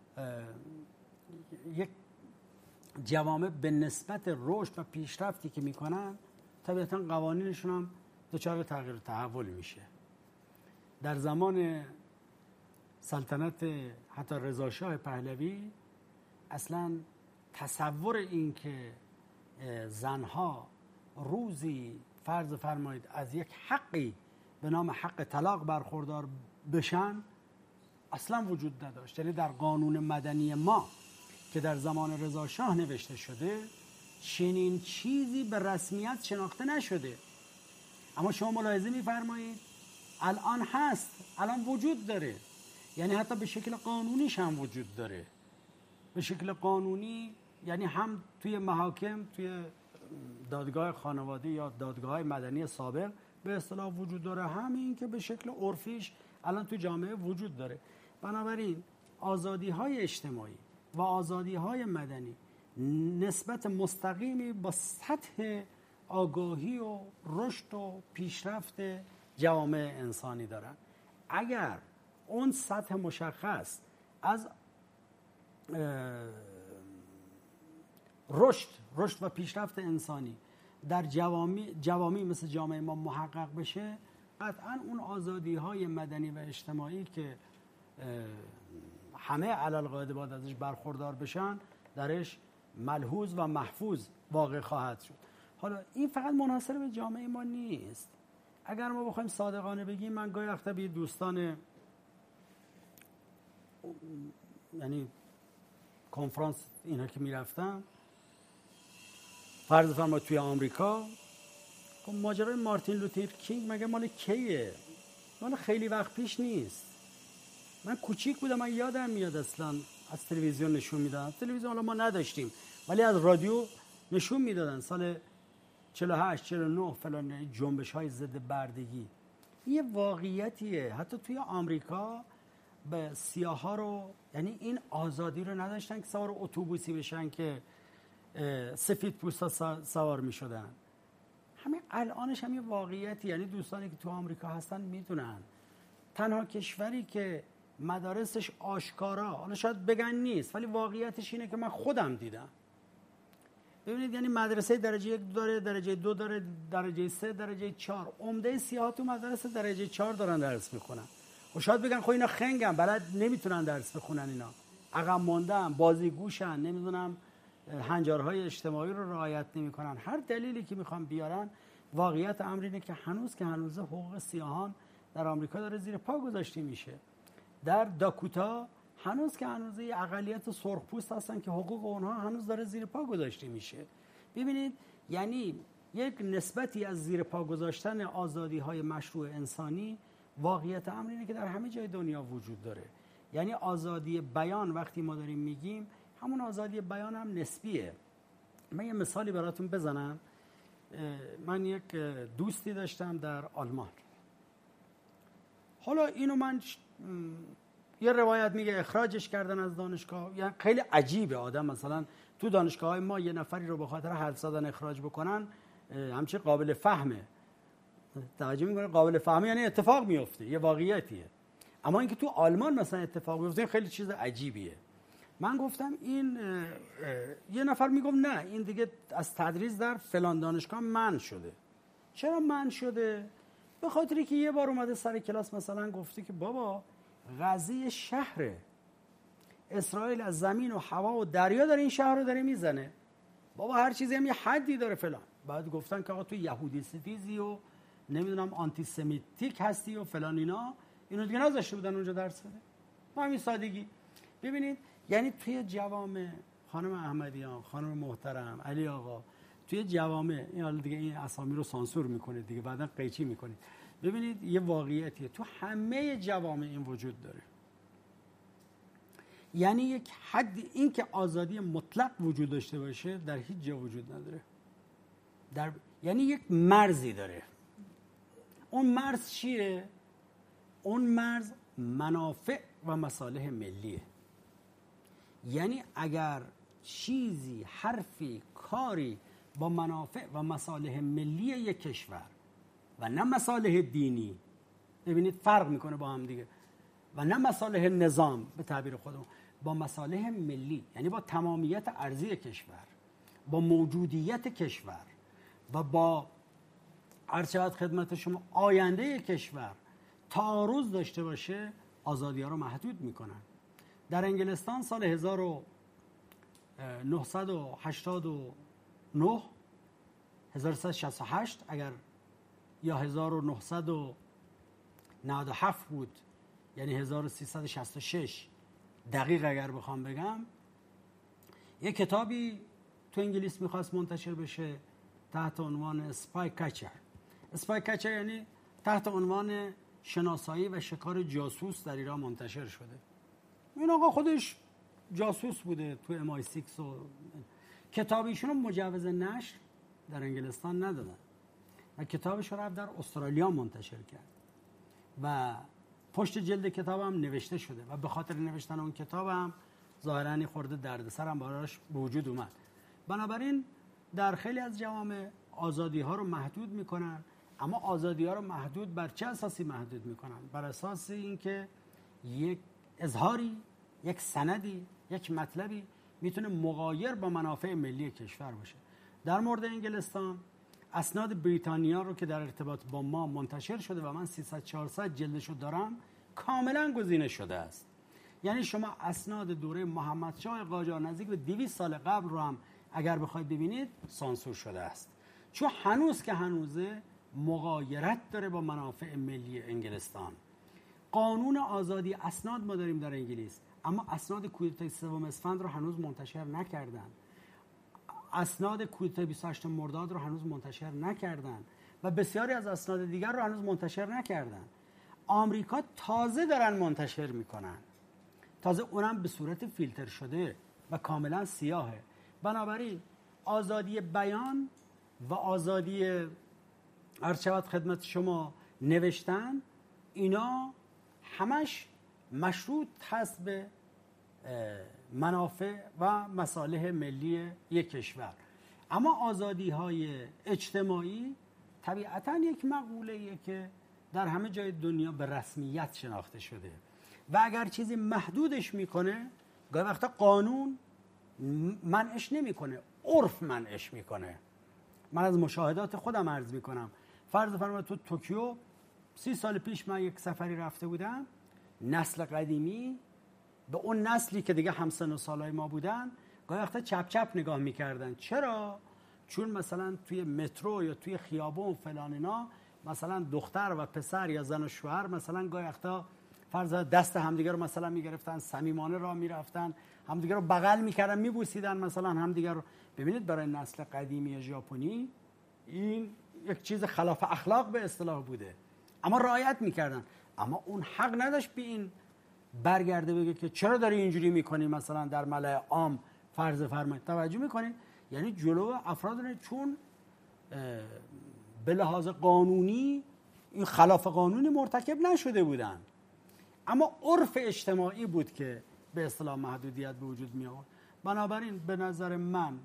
یک جوامع به نسبت رشد و پیشرفتی که میکنن طبیعتاً قوانینشون هم دچار تغییر و تحول میشه. در زمان سلطنت حتی رضا شاه پهلوی اصلا تصور این که زنها روزی فرض فرمایید از یک حقی به نام حق طلاق برخوردار بشن اصلا وجود نداشت. یعنی در قانون مدنی ما که در زمان رضا شاه نوشته شده چنین چیزی به رسمیت شناخته نشده. اما شما ملاحظه می‌فرمایید الان هست، الان وجود داره. یعنی حتی به شکل قانونیش هم وجود داره. به شکل قانونی یعنی هم توی محاکم، توی دادگاه خانواده یا دادگاه مدنی سابق به اصطلاح وجود داره، همین که به شکل عرفیش الان تو جامعه وجود داره. بنابراین آزادی‌های اجتماعی و آزادی‌های مدنی نسبت مستقیمی با سطح آگاهی و رشد و پیشرفت جوامع انسانی دارن. اگر اون سطح مشخص از رشد و پیشرفت انسانی در جوامع مثل جامعه ما محقق بشه، قطعا اون آزادی‌های مدنی و اجتماعی که همه علالقاعده باید ازش برخوردار بشن درش ملحوظ و محفوظ واقع خواهد شد. حالا این فقط منحصر به جامعه ما نیست. اگر ما بخوایم صادقانه بگیم، من گاهی وقتا به دوستان یعنی کنفرانس اینا که میرفتم، فرض فرما توی آمریکا، ماجرای مارتین لوتر کینگ مگه مال کیه؟ مال خیلی وقت پیش نیست. من کوچیک بودم، من یادم میاد اصلا از تلویزیون نشون میدادن. تلویزیون حالا ما نداشتیم، ولی از رادیو نشون میدادن سال 48 49 فلان جنبش‌های ضد بردگی. یه واقعیتیه. حتی توی آمریکا به سیاها رو، یعنی این آزادی رو نداشتن که سوار اتوبوسی بشن که سفید پوستا سوار میشدن. همین الانش هم یه واقعیتی. یعنی دوستانی که تو آمریکا هستن میدونن تنها کشوری که مدارسش آشکارا، حالا شاید بگن نیست، ولی واقعیتش اینه که من خودم دیدم. ببینید یعنی مدرسه درجه 1 داره، درجه 2 داره، درجه 3، درجه 4. عمده سیاها تو مدرسه درجه 4 دارن درس میخونن. و شاید بگن خب اینا خنگن، بلد نمیتونن درس بخونن، اینا عقب موندن، بازیگوشن، نمیدونم هنجارهای اجتماعی رو رعایت نمیکنن. هر دلیلی که میخوان بیارن، واقعیت امر اینه که هنوز حقوق سیاهان در آمریکا داره زیر پا گذاشته میشه. در داکوتا هنوز اقلیت سرخپوست هستن که حقوق اونها هنوز داره زیر پا گذاشته میشه. ببینید یعنی یک نسبتی از زیر پا گذاشتن آزادی‌های مشروع انسانی، واقعیت امر اینه که در همه جای دنیا وجود داره. یعنی آزادی بیان وقتی ما داریم میگیم، همون آزادی بیان هم نسبیه. من یه مثالی براتون بزنم. من یک دوستی داشتم در آلمان. حالا اینو من یه روایت میگه اخراجش کردن از دانشگاه. یعنی خیلی عجیبه آدم مثلا تو دانشگاه‌های ما یه نفری رو به خاطر حرف زدن اخراج بکنن، همچه قابل فهمه. توجه میکنه قابل فهمه یعنی اتفاق میفته، یه واقعیتیه. اما اینکه تو آلمان مثلا اتفاق بیفته خیلی چیز عجیبیه. من گفتم این یه نفر میگم نه این دیگه از تدریس در فلان دانشگاه منع شده. چرا منع شده؟ به خاطری که یه بار اومده سر کلاس مثلا گفته که بابا قضیه شهره، اسرائیل از زمین و هوا و دریا داره این شهر رو داره میزنه، بابا هر چیزی هم یه حدی داره فلان. بعد گفتن که آقا تو یهودی ستیزی و نمیدونم آنتی سمیتیک هستی و فلان اینا، اینو دیگه نذاشته بودن اونجا درس بده. همین سادگی. ببینید یعنی توی جوامع، خانم احمدیان، خانم محترم، علی آقا، توی جوامع، این حالا دیگه این اسامی رو سانسور میکنه دیگه، بعدا قیچی میکنید. ببینید یه واقعیتیه، تو همه جوامع این وجود داره. یعنی یک حد، این که آزادی مطلق وجود داشته باشه در هیچ جا وجود نداره. یعنی یک مرزی داره. اون مرز چیه؟ اون مرز منافع و مصالح ملیه. یعنی اگر چیزی، حرفی، کاری با منافع و مصالح ملی یک کشور و نه مصالح دینی، ببینید فرق میکنه با هم دیگه، و نه مصالح نظام به تعبیر خودمون، با مصالح ملی، یعنی با تمامیت ارضی کشور، با موجودیت کشور و با عرض خدمت شما آینده کشور تعارض داشته باشه، آزادی‌ها رو محدود میکنن. در انگلستان سال 1989 1368 اگر یا 1997 بود، یعنی 1366 دقیق اگر بخوام بگم، یک کتابی تو انگلیس میخواست منتشر بشه تحت عنوان اسپای کچر. اسپای کچر یعنی تحت عنوان شناسایی و شکار جاسوس در ایران منتشر شده. این آقا خودش جاسوس بوده تو MI6 و کتابیشون رو مجوز نشر در انگلستان ندادن و کتابش رو رفت در استرالیا منتشر کرد و پشت جلد کتاب هم نوشته شده و به خاطر نوشتن اون کتاب هم ظاهراً خورده دردسر هم براش به وجود اومد. بنابراین در خیلی از جوامع آزادی ها رو محدود میکنن، اما آزادی ها رو محدود بر چه اساسی محدود میکنن؟ بر اساس اینکه یک اظهاری، یک سندی، یک مطلبی میتونه مغایر با منافع ملی کشور باشه. در مورد انگلستان اسناد بریتانیا رو که در ارتباط با ما منتشر شده و من 300-400 جلدشو دارم، کاملا گزینه شده است. یعنی شما اسناد دوره محمدشاه قاجار نزدیک به 200 سال قبل رو هم اگر بخواید ببینید سانسور شده است، چون هنوز که هنوزه مغایرت داره با منافع ملی انگلستان. قانون آزادی اسناد ما داریم در انگلیس، اما اسناد کودتای 3 اسفند رو هنوز منتشر نکردن. اسناد کودتای 28 مرداد رو هنوز منتشر نکردن و بسیاری از اسناد دیگر رو هنوز منتشر نکردن. آمریکا تازه دارن منتشر میکنن، تازه اونم به صورت فیلتر شده و کاملا سیاهه. بنابراین آزادی بیان و آزادی عرض شود خدمت شما نوشتن، اینا همش مشروط هست به منافع و مصالح ملی یک کشور. اما آزادی های اجتماعی طبیعتاً یک مقوله‌ایه که در همه جای دنیا به رسمیت شناخته شده و اگر چیزی محدودش میکنه، گاهی وقتا قانون منعش نمیکنه، عرف منعش میکنه. من از مشاهدات خودم عرض میکنم. فرض فرمایید تو توکیو 30 سال پیش من یک سفری رفته بودم، نسل قدیمی به اون نسلی که دیگه همسن و سالای ما بودن گاهی وقتا چپ چپ نگاه میکردن. چرا؟ چون مثلا توی مترو یا توی خیابون فلان اینا مثلا دختر و پسر یا زن و شوهر مثلا گاهی وقتا فرض دست همدیگه رو مثلا میگرفتن، صمیمانه راه میرفتن، همدیگه رو بغل میکردن، میبوسیدن مثلا همدیگه رو. ببینید برای نسل قدیمی ژاپنی این یک چیز خلاف اخلاق به اصطلاح بوده، اما رعایت میکردن. اما اون حق نداشت به این برگرده بگه که چرا داری اینجوری میکنی مثلا در ملأ عام. فرض فرمایید توجه میکنید، یعنی جلو افراد رو چون به لحاظ قانونی این خلاف قانونی مرتکب نشده بودن، اما عرف اجتماعی بود که به اصطلاح محدودیت به وجود می آورد. بنابراین به نظر من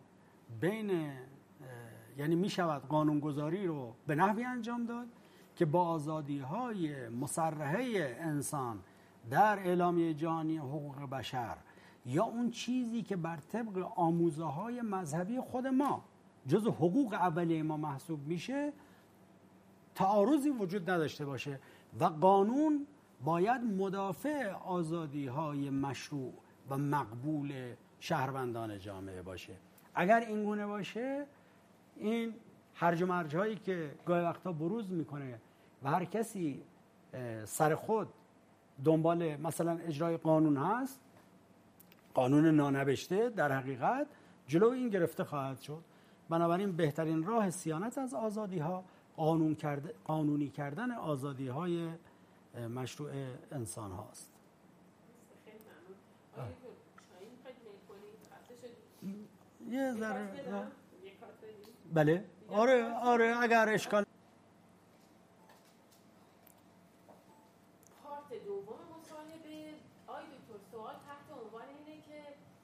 یعنی می شود قانونگذاری رو به نحوی انجام داد که با آزادی‌های مصرحه انسان در اعلامیه جهانی حقوق بشر یا اون چیزی که بر طبق آموزه‌های مذهبی خود ما جزو حقوق اولیه ما محسوب میشه تعارضی وجود نداشته باشه و قانون باید مدافع آزادی‌های مشروع و مقبول شهروندان جامعه باشه. اگر این گونه باشه، این هرج و مرج هایی که گاهی وقتا بروز میکنه و هر کسی سر خود دنبال مثلا اجرای قانون هست، قانون نانوشته، در حقیقت جلو این گرفته خواهد شد. بنابراین بهترین راه صیانت از آزادی ها قانونی کردن آزادی های مشروع انسان هاست. خیلی ممنون. شاید می‌خواید میل کنید؟ یه ذره یک کارت بدید؟ بله. آره اگر اشکال. پارت دوم مصاحبه آقای دکتر، سوال تحت عنوان اینه که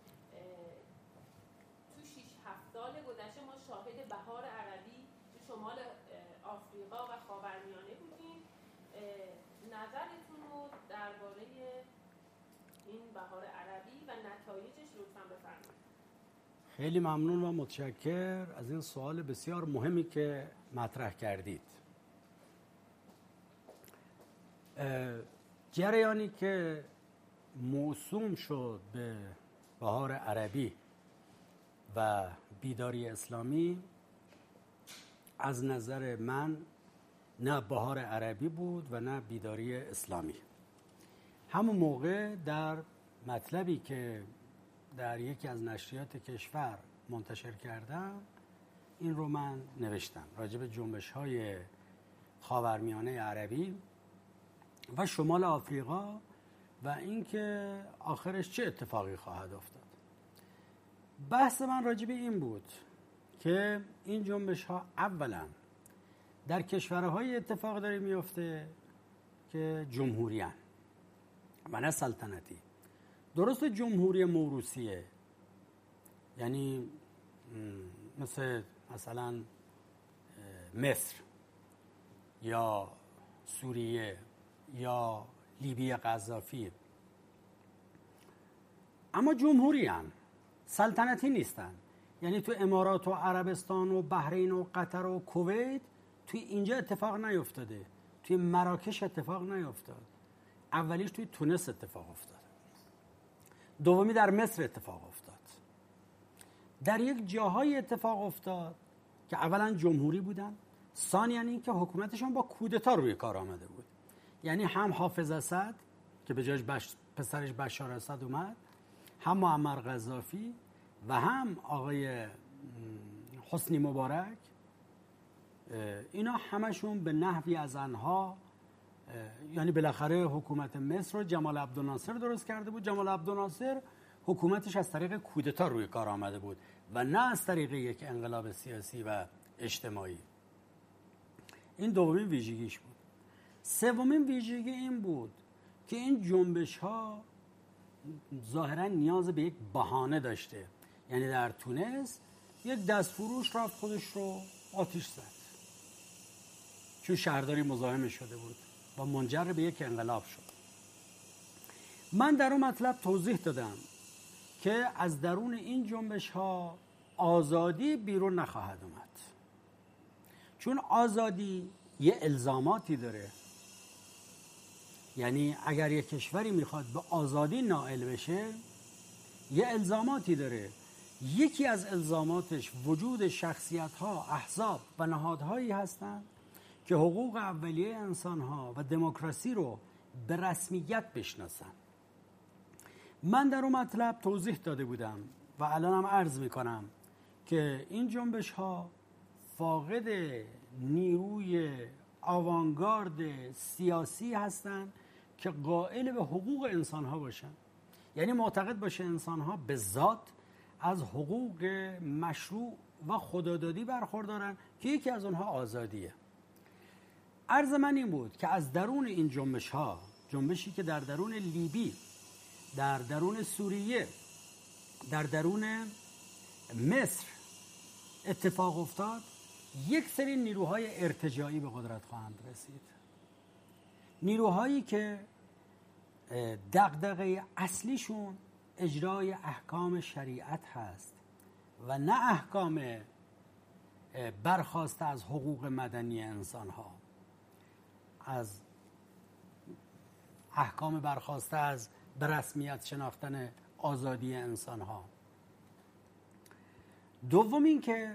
تو 6-7 سال گذشته ما شاهد بهار عربی تو شمال آفریقا و خاورمیانه بودیم. نظرتون رو درباره این بهار عربی و نتایجش لطفاً بفرمایید. خیلی ممنون و متشکر از این سوال بسیار مهمی که مطرح کردید. جریانی که موسوم شد به بهار عربی و بیداری اسلامی از نظر من نه بهار عربی بود و نه بیداری اسلامی. همون موقع در مطلبی که در یکی از نشریات کشور منتشر کردم این رو من نوشتم راجع به جنبش‌های خاورمیانه عربی و شمال آفریقا و اینکه آخرش چه اتفاقی خواهد افتاد. بحث من راجع به این بود که این جنبش‌ها اولا در کشورهای اتفاق داره میفته که جمهوریان و نه سلطنتی. درست جمهوری موروثیه، یعنی مثلا مصر یا سوریه یا لیبی قذافی، اما جمهوری هم سلطنتی نیستن. یعنی تو امارات و عربستان و بحرین و قطر و کویت توی اینجا اتفاق نیفتاده، توی مراکش اتفاق نیفتاد، اولیش توی تونس اتفاق افتاد، دومی در مصر اتفاق افتاد، در یک جاهای اتفاق افتاد که اولا جمهوری بودن، ثانیاً این که حکومتشون با کودتا روی کار آمده بود. یعنی هم حافظ اسد که به جایش پسرش بشار اسد اومد، هم معمر قذافی و هم آقای حسنی مبارک، اینا همشون به نحوی از آنها، یعنی بالاخره حکومت مصر رو جمال عبدالناصر درست کرده بود. جمال عبدالناصر حکومتش از طریق کودتا روی کار آمده بود و نه از طریق یک انقلاب سیاسی و اجتماعی. این دومین ویژگیش بود. سومین ویژگی این بود که این جنبش ها ظاهرا نیاز به یک بهانه داشته. یعنی در تونس یک دستفروش رفت خودش رو آتش زد چون شهرداری مزاحم شده بود و منجر به یک انقلاب شد. من در اون مطلب توضیح دادم که از درون این جنبش ها آزادی بیرون نخواهد اومد، چون آزادی یه الزاماتی داره. یعنی اگر یک کشوری میخواد به آزادی نائل بشه یه الزاماتی داره. یکی از الزاماتش وجود شخصیت ها، احزاب و نهادهایی هستند که حقوق اولیه انسان ها و دموکراسی رو به رسمیت بشناسن. من در اون مطلب توضیح داده بودم و الانم عرض میکنم که این جنبش ها فاقد نیروی آوانگارد سیاسی هستند که قائل به حقوق انسان ها باشن. یعنی معتقد باشه انسان ها به ذات از حقوق مشروع و خدادادی برخوردارن که یکی از اونها آزادیه. عرض من این بود که از درون این جنبش ها، جنبشی که در درون لیبی، در درون سوریه، در درون مصر اتفاق افتاد، یک سری نیروهای ارتجاعی به قدرت خواهند رسید. نیروهایی که دغدغه اصلیشون اجرای احکام شریعت هست و نه احکام برخواسته از حقوق مدنی انسان ها، از احکام برخواسته از به رسمیت شناختن آزادی انسان ها. دوم این که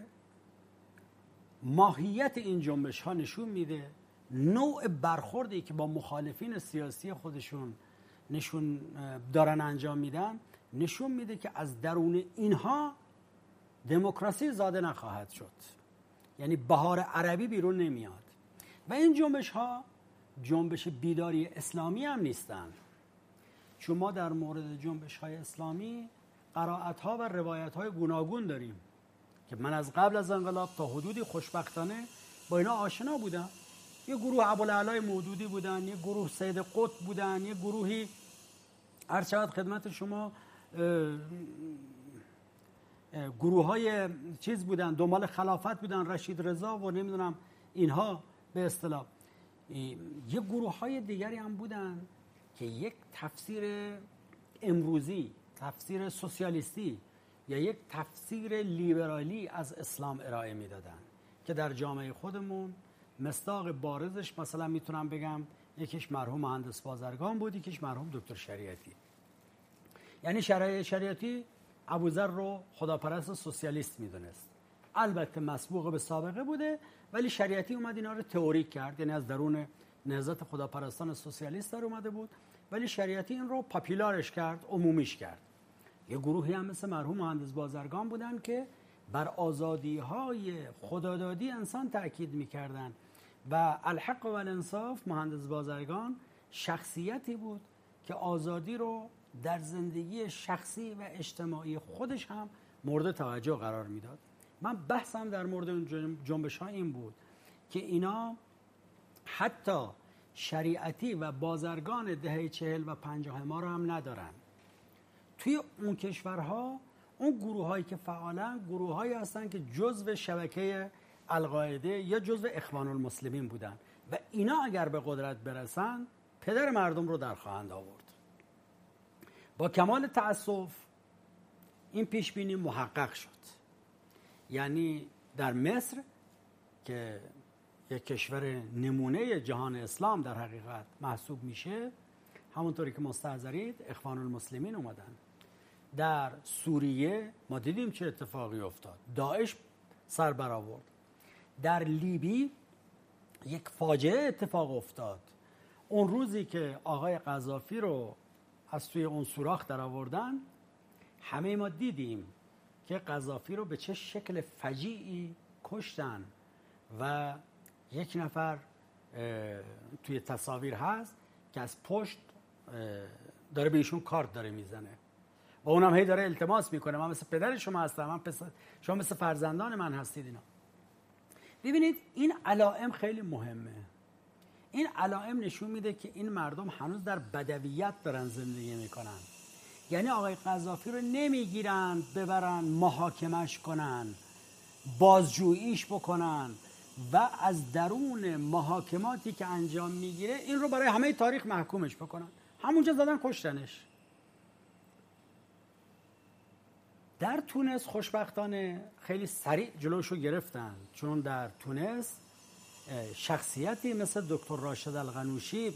ماهیت این جنبش ها نشون میده نوع برخوردی که با مخالفین سیاسی خودشون نشون دارن انجام میدن نشون میده که از درون اینها دموکراسی زاده نخواهد شد. یعنی بهار عربی بیرون نمیاد. و این جنبش ها جنبش بیداری اسلامی هم نیستن، چون ما در مورد جنبش های اسلامی قرائت ها و روایت های گوناگون داریم که من از قبل از انقلاب تا حدودی خوشبختانه با اینا آشنا بودم. یه گروه ابوالعلای مودودی بودن، یه گروه سید قطب بودن، یه گروهی عرض شود خدمت شما گروه های چیز بودن، دنبال خلافت بودن، رشید رضا و نمیدونم اینها به اصطلاح. یه گروه های دیگری هم بودن که یک تفسیر امروزی، تفسیر سوسیالیستی یا یک تفسیر لیبرالی از اسلام ارائه میدادن که در جامعه خودمون مصداق بارزش مثلا میتونم بگم یکیش مرحوم مهندس بازرگان بود، یکیش مرحوم دکتر شریعتی. یعنی شریعتی ابوذر رو خداپرست سوسیالیست میدونست، البته مسبوق به سابقه بوده، ولی شریعتی اومد اینا رو تئوریک کرد. یعنی از درون نهضت خداپرستان سوسیالیست در اومده بود، ولی شریعتی این رو پاپیلارش کرد، عمومیش کرد. یه گروهی هم مثل مرحوم مهندس بازرگان بودن که بر آزادی‌های خدادادی انسان تأکید می‌کردن و الحق و الانصاف مهندس بازرگان شخصیتی بود که آزادی رو در زندگی شخصی و اجتماعی خودش هم مورد توجه قرار میداد. من بحثم در مورد جنبش‌ها این بود که اینا حتی شریعتی و بازرگان دهه 40 و 50 ما رو هم ندارن. توی اون کشورها اون گروه‌هایی که فعالن گروه‌هایی هستن که جزو شبکه القاعده یا جزو اخوان المسلمین بودن و اینا اگر به قدرت برسن پدر مردم رو در خواهند آورد. با کمال تأسف این پیش بینی محقق شد. یعنی در مصر که یک کشور نمونه جهان اسلام در حقیقت محسوب میشه، همونطوری که مستحضرید اخوان المسلمین اومدن. در سوریه ما دیدیم چه اتفاقی افتاد، داعش سر برآورد. در لیبی یک فاجعه اتفاق افتاد. اون روزی که آقای قذافی رو از توی اون سوراخ در آوردن، همه ما دیدیم که قذافی رو به چه شکل فجیعی کشتن و یک نفر توی تصاویر هست که از پشت داره به ایشون کارت داره میزنه و اونم هی داره التماس میکنه من مثل پدر شما هستم، شما مثل فرزندان من هستید. اینا ببینید این علائم خیلی مهمه. این علائم نشون میده که این مردم هنوز در بدویت دارن زندگی میکنن. یعنی آقای قذافی رو نمیگیرن ببرن محاکمش کنن، بازجوییش بکنن و از درون محاکماتی که انجام میگیره این رو برای همه تاریخ محکومش بکنن. همونجا زدن کشتنش. در تونس خوشبختانه خیلی سریع جلوش رو گرفتن، چون در تونس شخصیتی مثل دکتر راشد الغنوشی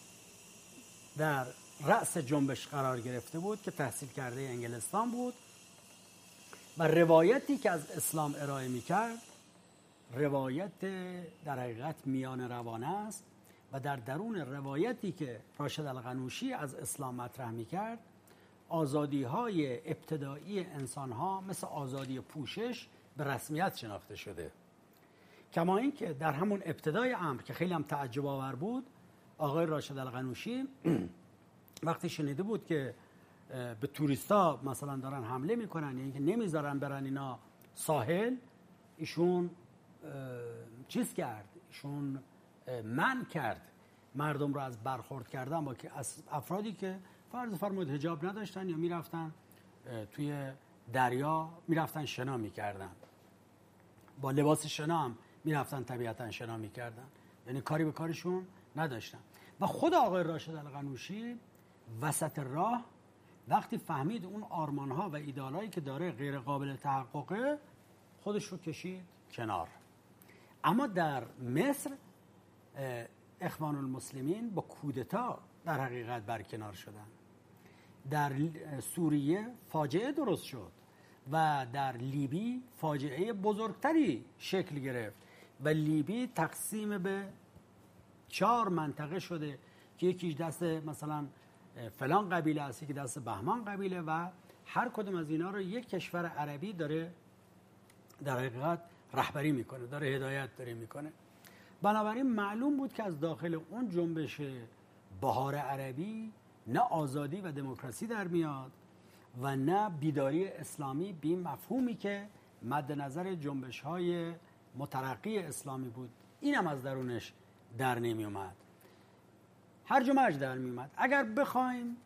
در رأس جنبش قرار گرفته بود که تحصیل کرده انگلستان بود و روایتی که از اسلام ارائه میکرد روایت در حقیقت میان روانه است و در درون روایتی که راشد الغنوشی از اسلام مطرح میکرد آزادی‌های ابتدایی انسان‌ها مثل آزادی پوشش به رسمیت شناخته شده. کما این که در همون ابتدای امر که خیلی هم تعجب آور بود، آقای راشد الغنوشی وقتی شنیده بود که به توریستا مثلا دارن حمله میکنن، یعنی که نمیذارن برن اینا ساحل، ایشون چیز کرد، ایشون منع کرد مردم رو از برخورد کردن با که از افرادی که فرض فرمود حجاب نداشتن یا میرفتن توی دریا میرفتن شنا میکردن، با لباس شنا هم میرفتن طبیعتا شنا میکردن، یعنی کاری به کارشون نداشتن. و خود آقای راشد الغنوشی وسط راه وقتی فهمید اون آرمان‌ها و ایدالایی که داره غیر قابل تحققه، خودش رو کشید کنار. اما در مصر اخوان المسلمین با کودتا در حقیقت برکنار شدن. در سوریه فاجعه درست شد و در لیبی فاجعه بزرگتری شکل گرفت و لیبی تقسیم به 4 منطقه شده که یکیش دست مثلا فلان قبیله است، یکی دست بهمان قبیله و هر کدوم از اینا رو یک کشور عربی داره در حقیقت رهبری میکنه، داره هدایت داره میکنه. بنابراین معلوم بود که از داخل اون جنبش بهار عربی نه آزادی و دموکراسی در میاد و نه بیداری اسلامی بی مفهومی که مد نظر جنبش های مترقی اسلامی بود، اینم از درونش در نمی اومد، هر جمعش در می اومد. اگر بخوایم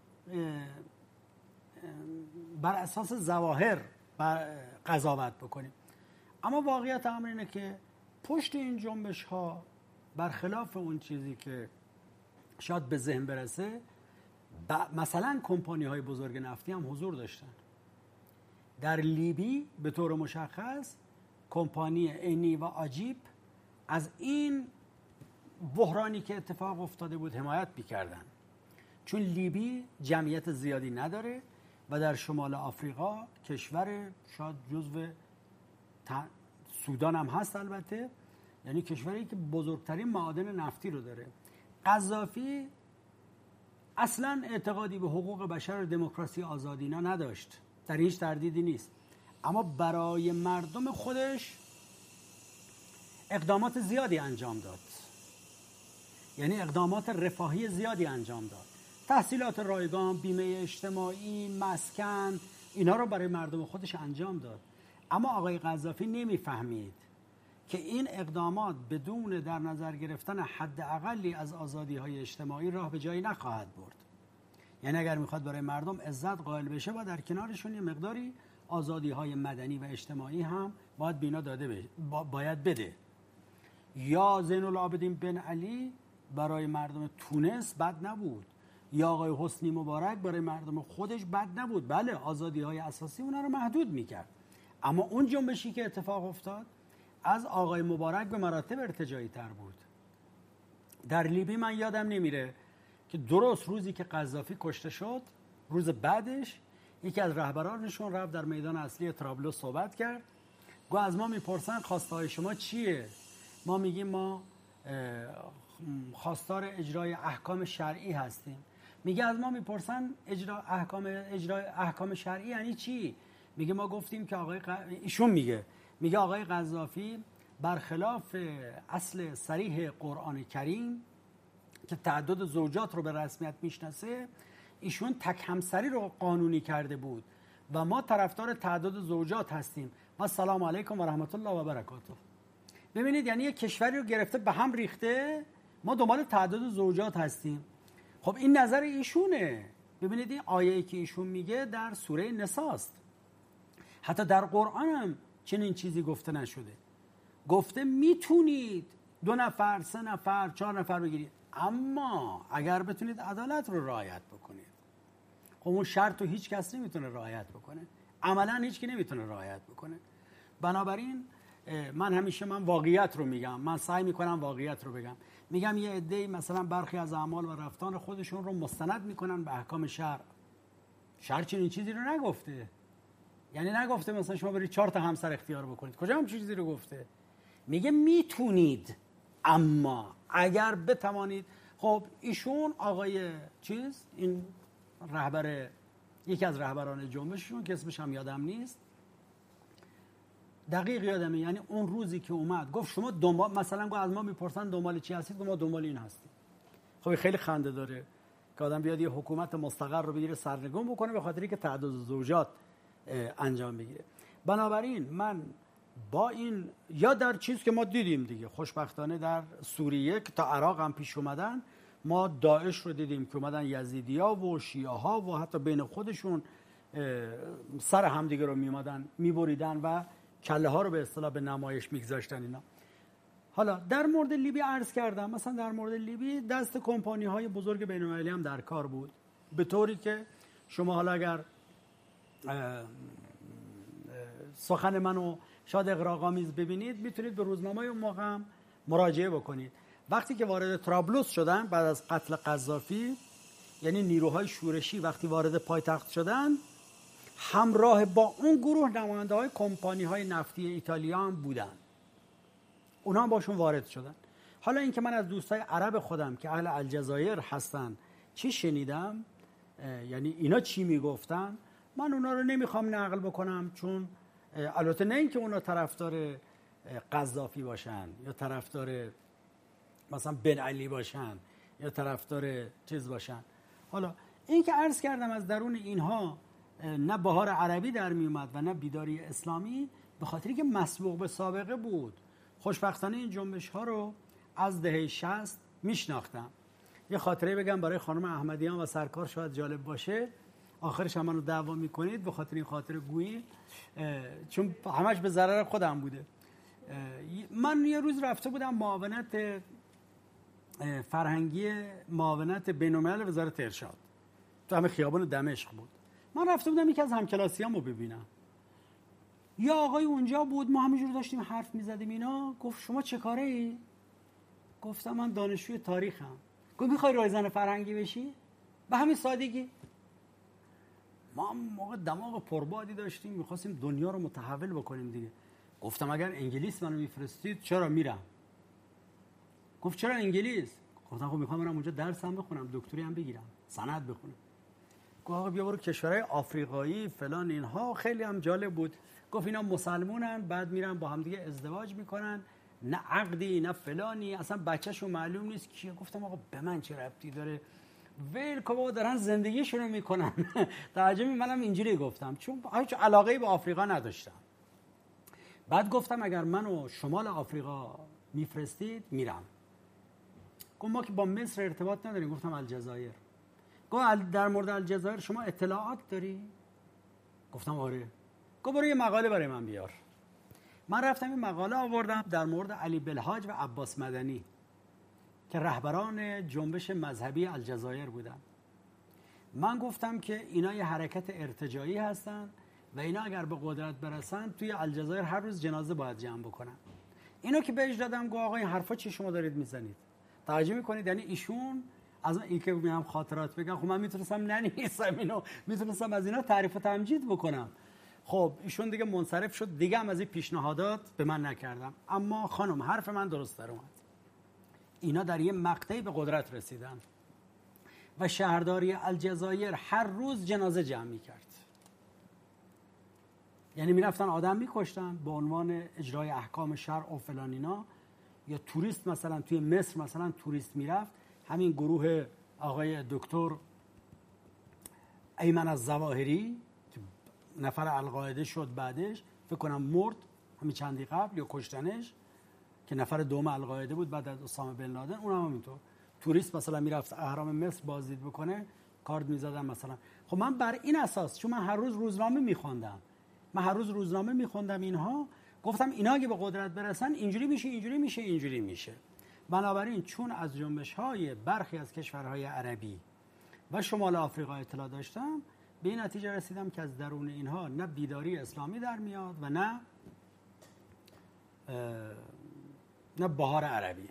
بر اساس ظواهر قضاوت بکنیم، اما واقعیت امر اینه که پشت این جنبش ها برخلاف اون چیزی که شاید به ذهن برسه، مثلا کمپانی های بزرگ نفتی هم حضور داشتن. در لیبی به طور مشخص کمپانی انی و آجیب از این بحرانی که اتفاق افتاده بود حمایت می‌کردن، چون لیبی جمعیت زیادی نداره و در شمال آفریقا کشور شاید جزو سودان هم هست البته، یعنی کشوری که بزرگترین معادن نفتی رو داره. قذافی اصلا اعتقادی به حقوق بشر و دموکراسی آزادی اینا نداشت، در هیچ تردیدی نیست، اما برای مردم خودش اقدامات زیادی انجام داد، یعنی اقدامات رفاهی زیادی انجام داد، تحصیلات رایگان، بیمه اجتماعی، مسکن، اینا رو برای مردم خودش انجام داد. اما آقای قذافی نمیفهمید که این اقدامات بدون در نظر گرفتن حداقلی از آزادی‌های اجتماعی راه به جایی نخواهد برد. یعنی اگر میخواد برای مردم عزت قائل بشه، باید در کنارشون یه مقداری آزادی‌های مدنی و اجتماعی هم باید بینا باید بده. یا زین العابدین بن علی برای مردم تونس بد نبود، یا آقای حسنی مبارک برای مردم خودش بد نبود. بله آزادی‌های اساسی اونا رو محدود میکرد، اما اون جنبشی که اتفاق افتاد از آقای مبارک به مراتب ارتجاعی تر بود. در لیبی من یادم نمیره که درست روزی که قذافی کشته شد، روز بعدش یکی از رهبرانشون رفت در میدان اصلی طرابلس صحبت کرد، گفت از ما میپرسن خواستهای شما چیه؟ ما میگیم ما خواستار اجرای احکام شرعی هستیم. میگه از ما میپرسن اجرای احکام شرعی یعنی چی؟ میگه ما گفتیم که ایشون میگه آقای قذافی برخلاف اصل صریح قرآن کریم که تعدد زوجات رو به رسمیت میشناسه، ایشون تک همسری رو قانونی کرده بود و ما طرفدار تعدد زوجات هستیم و سلام علیکم و رحمت الله و برکاته. ببینید یعنی یک کشوری رو گرفته به هم ریخته، ما دنبال تعدد زوجات هستیم. خب این نظر ایشونه. ببینید این آیه‌ای که ایشون میگه در سوره نساء است. حتی در قرآن هم چنین چیزی گفته نشده. گفته میتونید 2 نفر، 3 نفر، 4 نفر بگیرید، اما اگر بتونید عدالت رو رعایت بکنید. خب اون شرط رو هیچ کس نمیتونه رعایت بکنه، عملا هیچ کی نمیتونه رعایت بکنه. بنابراین من واقعیت رو میگم، من سعی میکنم واقعیت رو بگم. میگم یه عده‌ای مثلا برخی از اعمال و رفتار خودشون رو مستند میکنن به احکام شرع. شرع چنین چیزی رو نگفته. یعنی نگفته مثلا شما برید 4 تا همسر اختیار بکنید. کجا هم چیزی رو گفته؟ میگه میتونید، اما اگر بتوانید. خب ایشون آقای این رهبر، یکی از رهبران جنبششون که اسمش هم یادم نیست، دقیق یادمه، یعنی اون روزی که اومد گفت شما دنبال، مثلا از ما میپرسن دنبال چی هستید، ما دنبال این هستیم. خب خیلی خنده داره که آدم بیاد یه حکومت مستقر رو بگیره سرنگون بکنه به خاطری که تعدد زوجات انجام بگیره. بنابراین من با این، یا در چیز که ما دیدیم دیگه، خوشبختانه در سوریه که تا عراق هم پیش اومدن، ما داعش رو دیدیم که اومدن یزیدیا و شیعه ها و حتی بین خودشون سر همدیگه رو میبریدن و کله ها رو به اصطلاح به نمایش میگذاشتن اینا. حالا در مورد لیبی عرض کردم، مثلا در مورد لیبی دست کمپانی های بزرگ بین المللی هم در کار بود، به طوری که شما حالا اگر سخن منو شاید اغراق‌آمیز ببینید، میتونید به روزنامه اون موقع هم مراجعه بکنید. وقتی که وارد طرابلس شدن بعد از قتل قذافی، یعنی نیروهای شورشی وقتی وارد پایتخت شدن، همراه با اون گروه نماینده‌های کمپانی‌های نفتی ایتالیا هم بودن، اونا هم باشون وارد شدن. حالا اینکه من از دوستای عرب خودم که اهل الجزایر هستن چی شنیدم، یعنی اینا چی میگفتن، من اونا رو نمیخوام نقل بکنم، چون البته نه اینکه اونا طرفدار قذافی باشن یا طرفدار مثلا بن علی باشن یا طرفدار چیز باشن. حالا این که عرض کردم از درون اینها نه بهار عربی در می اومد و نه بیداری اسلامی، به خاطری که مسبوق به سابقه بود. خوشبختانه این جنبش ها رو از دهه 60 میشناختم. یه خاطره بگم برای خانم احمدیان و سرکار شاید جالب باشه، آخرش هم منو دعوا میکنید به خاطر این خاطره گویی، چون همش به ضرر خودم بوده. من یه روز رفته بودم معاونت فرهنگی، معاونت بین‌الملل وزارت ارشاد، تو همه خیابان دمشق بود. من رفته بودم یکی از همکلاسیامو ببینم، یا آقای اونجا بود، ما همینجور داشتیم حرف میزدیم اینا. گفت شما چه کاره ای؟ گفتم من دانشجوی تاریخم. گفت میخوای رایزن فرهنگی بشی؟ به همین سادگی. ما موقع دماغ پربادی داشتیم، میخواستیم دنیا رو متحول بکنیم دیگه. گفتم اگر انگلیس منو میفرستید چرا میرم. گفت چرا انگلیس؟ گفتم خب میخوام برم اونجا درسم بخونم، دکتری هم بگیرم، سند بخونم. گفت آقا بیا برو کشورهای آفریقایی فلان اینها. خیلی هم جالب بود. گفت اینا مسلمونن، بعد میرن با هم دیگه ازدواج میکنن، نه عقدی نه فلانی، اصلا بچه‌شون معلوم نیست کیه. گفتم آقا به من چه ربطی داره، ویل که بابا دارن زندگیشون رو میکنن. تعجبی منم اینجوری گفتم، چون هیچ علاقه‌ای به آفریقا نداشتم. بعد گفتم اگر منو شمال آفریقا میفرستید میرم. گفت ما که با مصر ارتباط نداریم. گفتم الجزایر. گفت در مورد الجزایر شما اطلاعات داری؟ گفتم آره. گفت برو یه مقاله برای من بیار. من رفتم این مقاله آوردم در مورد علی بلحاج و عباس مدنی که رهبران جنبش مذهبی الجزایر بودن. من گفتم که اینا یه حرکت ارتجاعی هستن و اینا اگر به قدرت برسن توی الجزایر هر روز جنازه باید جمع بکنن. اینو که بهش دادم، گفت آقا این حرفا چی شما دارید میزنید؟ توجه میکنید؟ یعنی ایشون از این که میام خاطرات بگم، خب من میتونستم ننویسم اینو، میتونستم از اینا تعریف و تمجید بکنم. خب ایشون دیگه منصرف شد، دیگه هم از این پیشنهادات به من نکردم. اما خانم حرف من درست در اومد. اینا در یه مقطعی به قدرت رسیدن و شهرداری الجزایر هر روز جنازه جمع میکرد. یعنی میرفتن آدم میکشتن به عنوان اجرای احکام شرع و فلان اینا. یا توریست مثلا توی مصر مثلا توریست میرفت، همین گروه آقای دکتر ایمن الظواهری که نفر القاعده شد، بعدش فکر کنم مرد همین چندی قبل یا کشتنش، که نفر دوم القاعده بود بعد از اسامه بن لادن. اونم همینطور توریست مثلا میرفت اهرام مصر بازدید بکنه، کارت میزدن مثلا. خب من بر این اساس، چون من هر روز روزنامه میخوندم اینها، گفتم اینا اگه به قدرت برسن اینجوری میشه. بنابراین چون از جنبش‌های برخی از کشورهای عربی و شمال آفریقا اطلاع داشتم، به این نتیجه رسیدم که از درون اینها نه بیداری اسلامی در میاد و نه بهار عربی.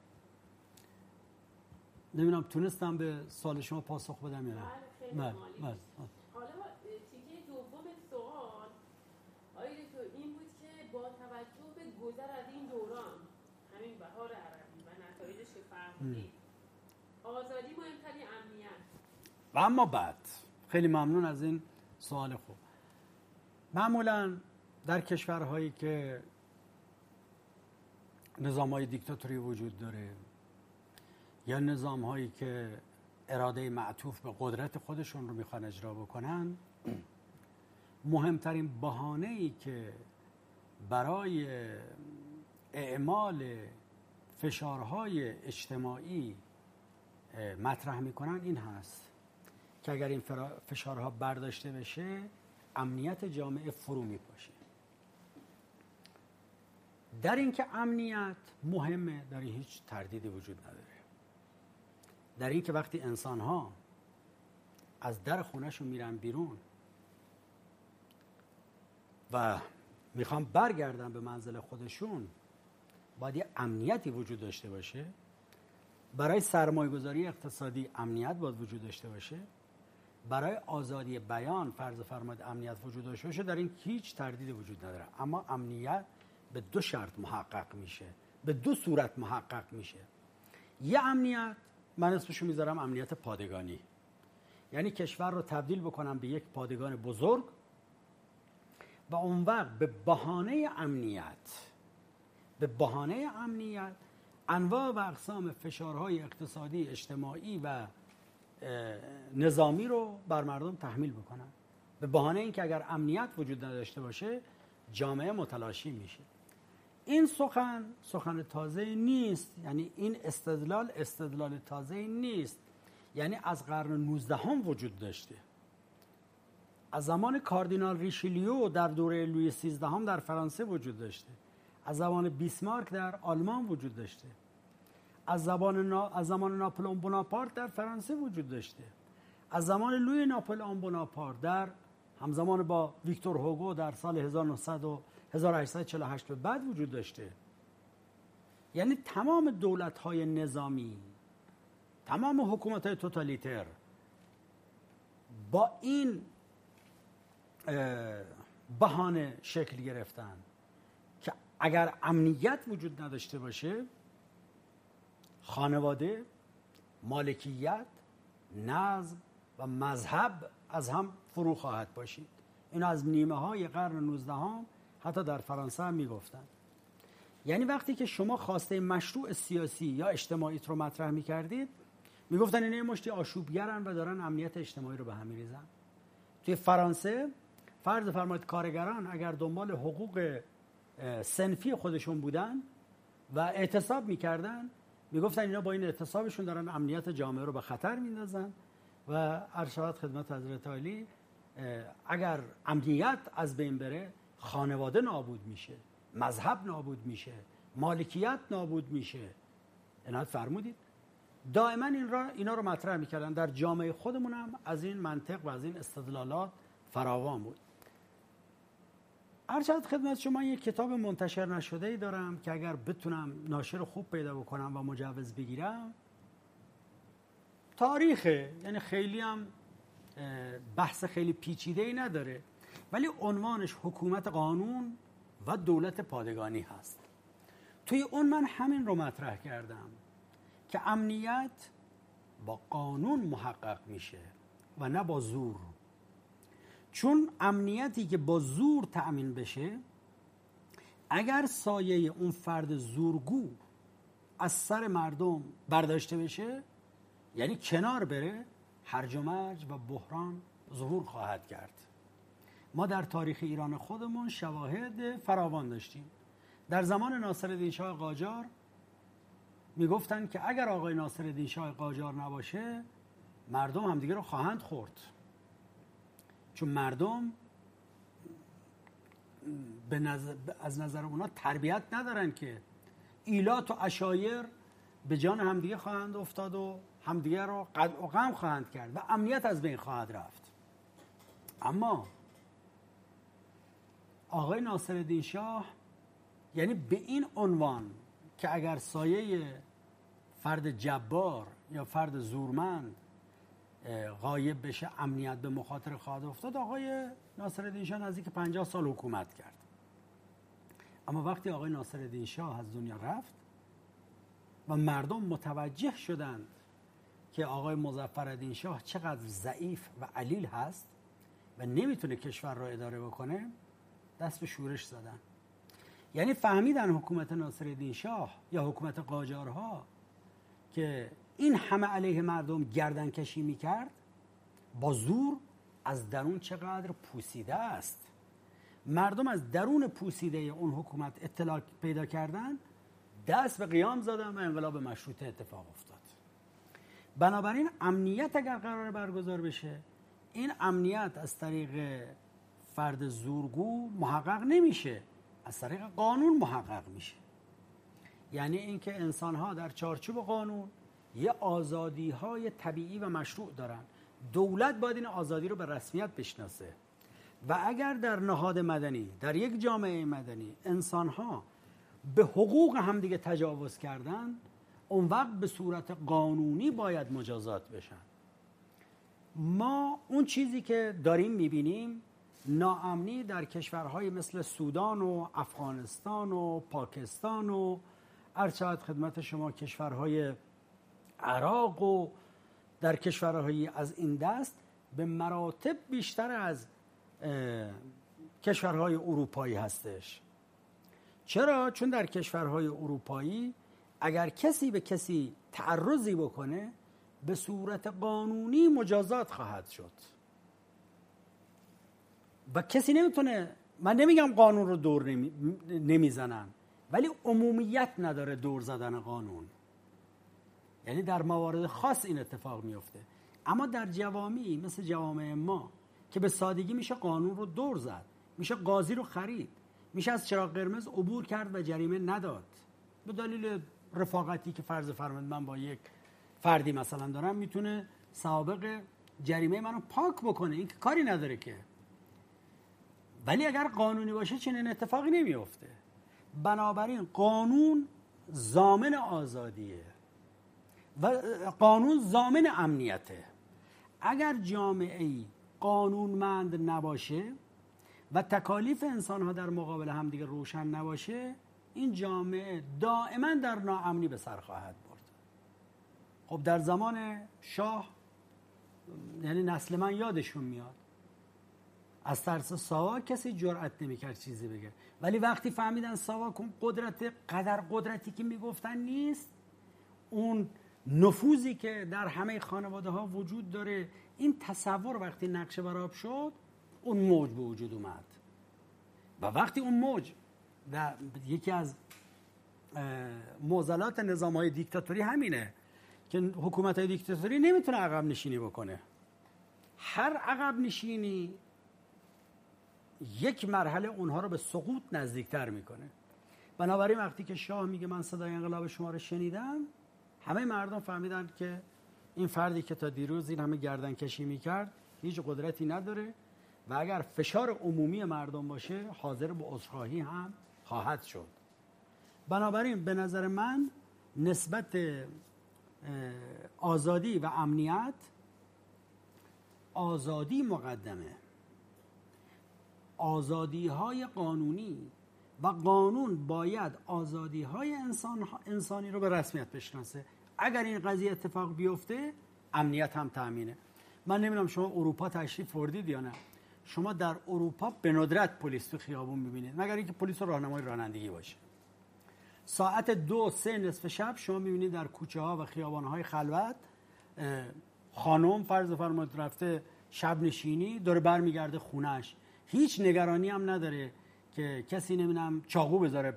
نمیدونم تونستم به سوال شما پاسخ بدم یا نه؟ بله. حالا تیکه دوم سوال آقای دکتر این بود که با توجه به گذر از این دوران، همین بهار عربی و نتایجش که فرمودید، آزادی مهمتر یا امنیت؟ و اما بعد خیلی ممنون از این سوال خوب. معمولا در کشورهایی که نظام‌های دیکتاتوری وجود داره یا نظام‌هایی که اراده معطوف به قدرت خودشون رو میخوان اجرا بکنن، مهمترین بهانه‌ای که برای اعمال فشارهای اجتماعی مطرح میکنن این هست که اگر این فشارها برداشته بشه امنیت جامعه فرو میپاشه. در این که امنیت مهمه، در این هیچ تردیدی وجود نداره. در این که وقتی انسان‌ها از در خونه‌شون میرن بیرون و میخوان برگردن به منزل خودشون، باید یه امنیتی وجود داشته باشه. برای سرمایه‌گذاری اقتصادی امنیت باید وجود داشته باشه. برای آزادی بیان فرض فرمایید امنیت وجود داشته باشه. در این هیچ تردیدی وجود نداره. اما امنیت به دو شرط محقق میشه، به دو صورت محقق میشه. یه امنیت من اسمشو میذارم امنیت پادگانی، یعنی کشور رو تبدیل بکنم به یک پادگان بزرگ و اون وقت به بهانه امنیت انواع و اقسام فشارهای اقتصادی، اجتماعی و نظامی رو بر مردم تحمیل بکنن، به بهانه اینکه اگر امنیت وجود نداشته باشه جامعه متلاشی میشه. این سخن تازه نیست، یعنی این استدلال تازه نیست، یعنی از قرن 19 هم وجود داشته. از زمان کاردینال ریشیلیو در دوره لویی 13 هم در فرانسه وجود داشته. از زمان بیسمارک در آلمان وجود داشته. از زمان ناپلئون بوناپارت در فرانسه وجود داشته. از زمان لویی ناپلئون بوناپارت در همزمان با ویکتور هوگو در سال 1848 به بعد وجود داشته. یعنی تمام دولت‌های نظامی، تمام حکومت‌های توتالیتر با این بهانه شکل گرفتن که اگر امنیت وجود نداشته باشه خانواده، مالکیت، نظم و مذهب از هم فرو خواهد باشید. اینو از نیمه های قرن 19 هم حتی در فرانسه هم میگفتن. یعنی وقتی که شما خواسته مشروع سیاسی یا اجتماعیت رو مطرح میکردید میگفتن اینا مشتی آشوبگرن و دارن امنیت اجتماعی رو به هم میریزن. توی فرانسه فرض فرمایید کارگران اگر دنبال حقوق صنفی خودشون بودن و اعتصاب میکردن میگفتن اینا با این اعتصابشون دارن امنیت جامعه رو به خطر میندازن و ارشاد خدمت حضرت عالی اگر امنیت از بین بره خانواده نابود میشه، مذهب نابود میشه، مالکیت نابود میشه. عنایت فرمودید. دائما اینا رو مطرح میکردن. در جامعه خودمون هم از این منطق و از این استدلالات فراوان بود. ارشاد خدمت شما یک کتاب منتشر نشده‌ای دارم که اگر بتونم ناشر خوب پیدا بکنم و مجوز بگیرم، تاریخه، یعنی خیلی هم بحث خیلی پیچیده‌ای نداره، ولی عنوانش حکومت قانون و دولت پادگانی هست. توی اون من همین رو مطرح کردم که امنیت با قانون محقق میشه و نه با زور. چون امنیتی که با زور تأمین بشه، اگر سایه اون فرد زورگو از سر مردم برداشته بشه، یعنی کنار بره، هرج و مرج و بحران ظهور خواهد کرد. ما در تاریخ ایران خودمون شواهد فراوان داشتیم. در زمان ناصرالدین شاه قاجار میگفتن که اگر آقای ناصرالدین شاه قاجار نباشه مردم همدیگه رو خواهند خورد، چون مردم از نظر اونا تربیت ندارن که ایلات و عشایر به جان همدیگه خواهند افتاد و همدیگه رو قطع و غم خواهند کرد و امنیت از بین خواهد رفت. اما آقای ناصرالدین شاه یعنی به این عنوان که اگر سایه فرد جبار یا فرد زورمند غایب بشه امنیت به مخاطره خواهد افتاد، آقای ناصرالدین شاه نزدیک 50 سال حکومت کرد. اما وقتی آقای ناصرالدین شاه از دنیا رفت و مردم متوجه شدند که آقای مظفرالدین شاه چقدر ضعیف و علیل هست و نمیتونه کشور را اداره بکنه، دست به شورش زدن. یعنی فهمیدن حکومت ناصرالدین شاه یا حکومت قاجارها که این همه علیه مردم گردن کشی میکرد با زور، از درون چقدر پوسیده است. مردم از درون پوسیده اون حکومت اطلاع پیدا کردن، دست به قیام زدن و انقلاب مشروطه اتفاق افتاد. بنابراین امنیت اگر قرار برگزار بشه، این امنیت از طریق فرد زورگو محقق نمیشه، از طریق قانون محقق میشه. یعنی اینکه انسان‌ها در چارچوب قانون یه آزادی‌های طبیعی و مشروع دارن. دولت باید این آزادی رو به رسمیت بشناسه و اگر در نهاد مدنی، در یک جامعه مدنی انسان‌ها به حقوق همدیگه تجاوز کردن، اون وقت به صورت قانونی باید مجازات بشن. ما اون چیزی که داریم می‌بینیم، ناامنی در کشورهای مثل سودان و افغانستان و پاکستان و ارچاد خدمت شما کشورهای عراق و در کشورهای از این دست به مراتب بیشتر از کشورهای اروپایی هستش. چرا؟ چون در کشورهای اروپایی اگر کسی به کسی تعرضی بکنه به صورت قانونی مجازات خواهد شد و کسی نمیتونه، من نمیگم قانون رو دور نمیزنن، ولی عمومیت نداره دور زدن قانون. یعنی در موارد خاص این اتفاق میفته. اما در جوامعی مثل جوامع ما که به سادگی میشه قانون رو دور زد، میشه قاضی رو خرید، میشه از چراغ قرمز عبور کرد و جریمه نداد به دلیل رفاقتی که فرض فرمایید من با یک فردی مثلا دارم، میتونه سابق جریمه منو پاک بکنه، این که کاری نداره که. ولی اگر قانونی باشه چنین اتفاقی نمیفته. بنابراین قانون ضامن آزادیه و قانون ضامن امنیته. اگر جامعه‌ای قانونمند نباشه و تکالیف انسان‌ها در مقابل همدیگه روشن نباشه، این جامعه دائما در ناامنی به سر خواهد برد. خب در زمان شاه، یعنی نسل من یادشون میاد، از ترس ساواک کسی جرأت نمی‌کرد چیزی بگه، ولی وقتی فهمیدن ساواک اون قدرتی که میگفتن نیست، اون نفوذی که در همه خانواده‌ها وجود داره، این تصور وقتی نقشه برآب شد، اون موج به وجود اومد. و وقتی اون موج در یکی از معضلات نظام‌های دیکتاتوری همینه که حکومت‌های دیکتاتوری نمیتونه عقب نشینی بکنه. هر عقب نشینی یک مرحله اونها رو به سقوط نزدیکتر میکنه. بنابراین وقتی که شاه میگه من صدای انقلاب شما رو شنیدم، همه مردم فهمیدن که این فردی که تا دیروز این همه گردن کشی میکرد هیچ قدرتی نداره و اگر فشار عمومی مردم باشه حاضر به عذرخواهی هم خواهد شد. بنابراین به نظر من نسبت آزادی و امنیت، آزادی مقدمه. آزادی‌های قانونی و قانون باید آزادی‌های انسانی رو به رسمیت بشناسه. اگر این قضیه اتفاق بیفته، امنیت هم تامینه. من نمیدونم شما اروپا تشریف بردید یا نه. شما در اروپا به ندرت پلیس تو خیابون می‌بینید، مگر اینکه پلیس راهنمای رانندگی باشه. ساعت 2-3 نصف شب شما می‌بینید در کوچه‌ها و خیابان‌های خلوت خانم فرض فرمایید رفته شب نشینی داره برمیگرده خونش، هیچ نگرانی هم نداره که کسی نمیدونم چاقو بذاره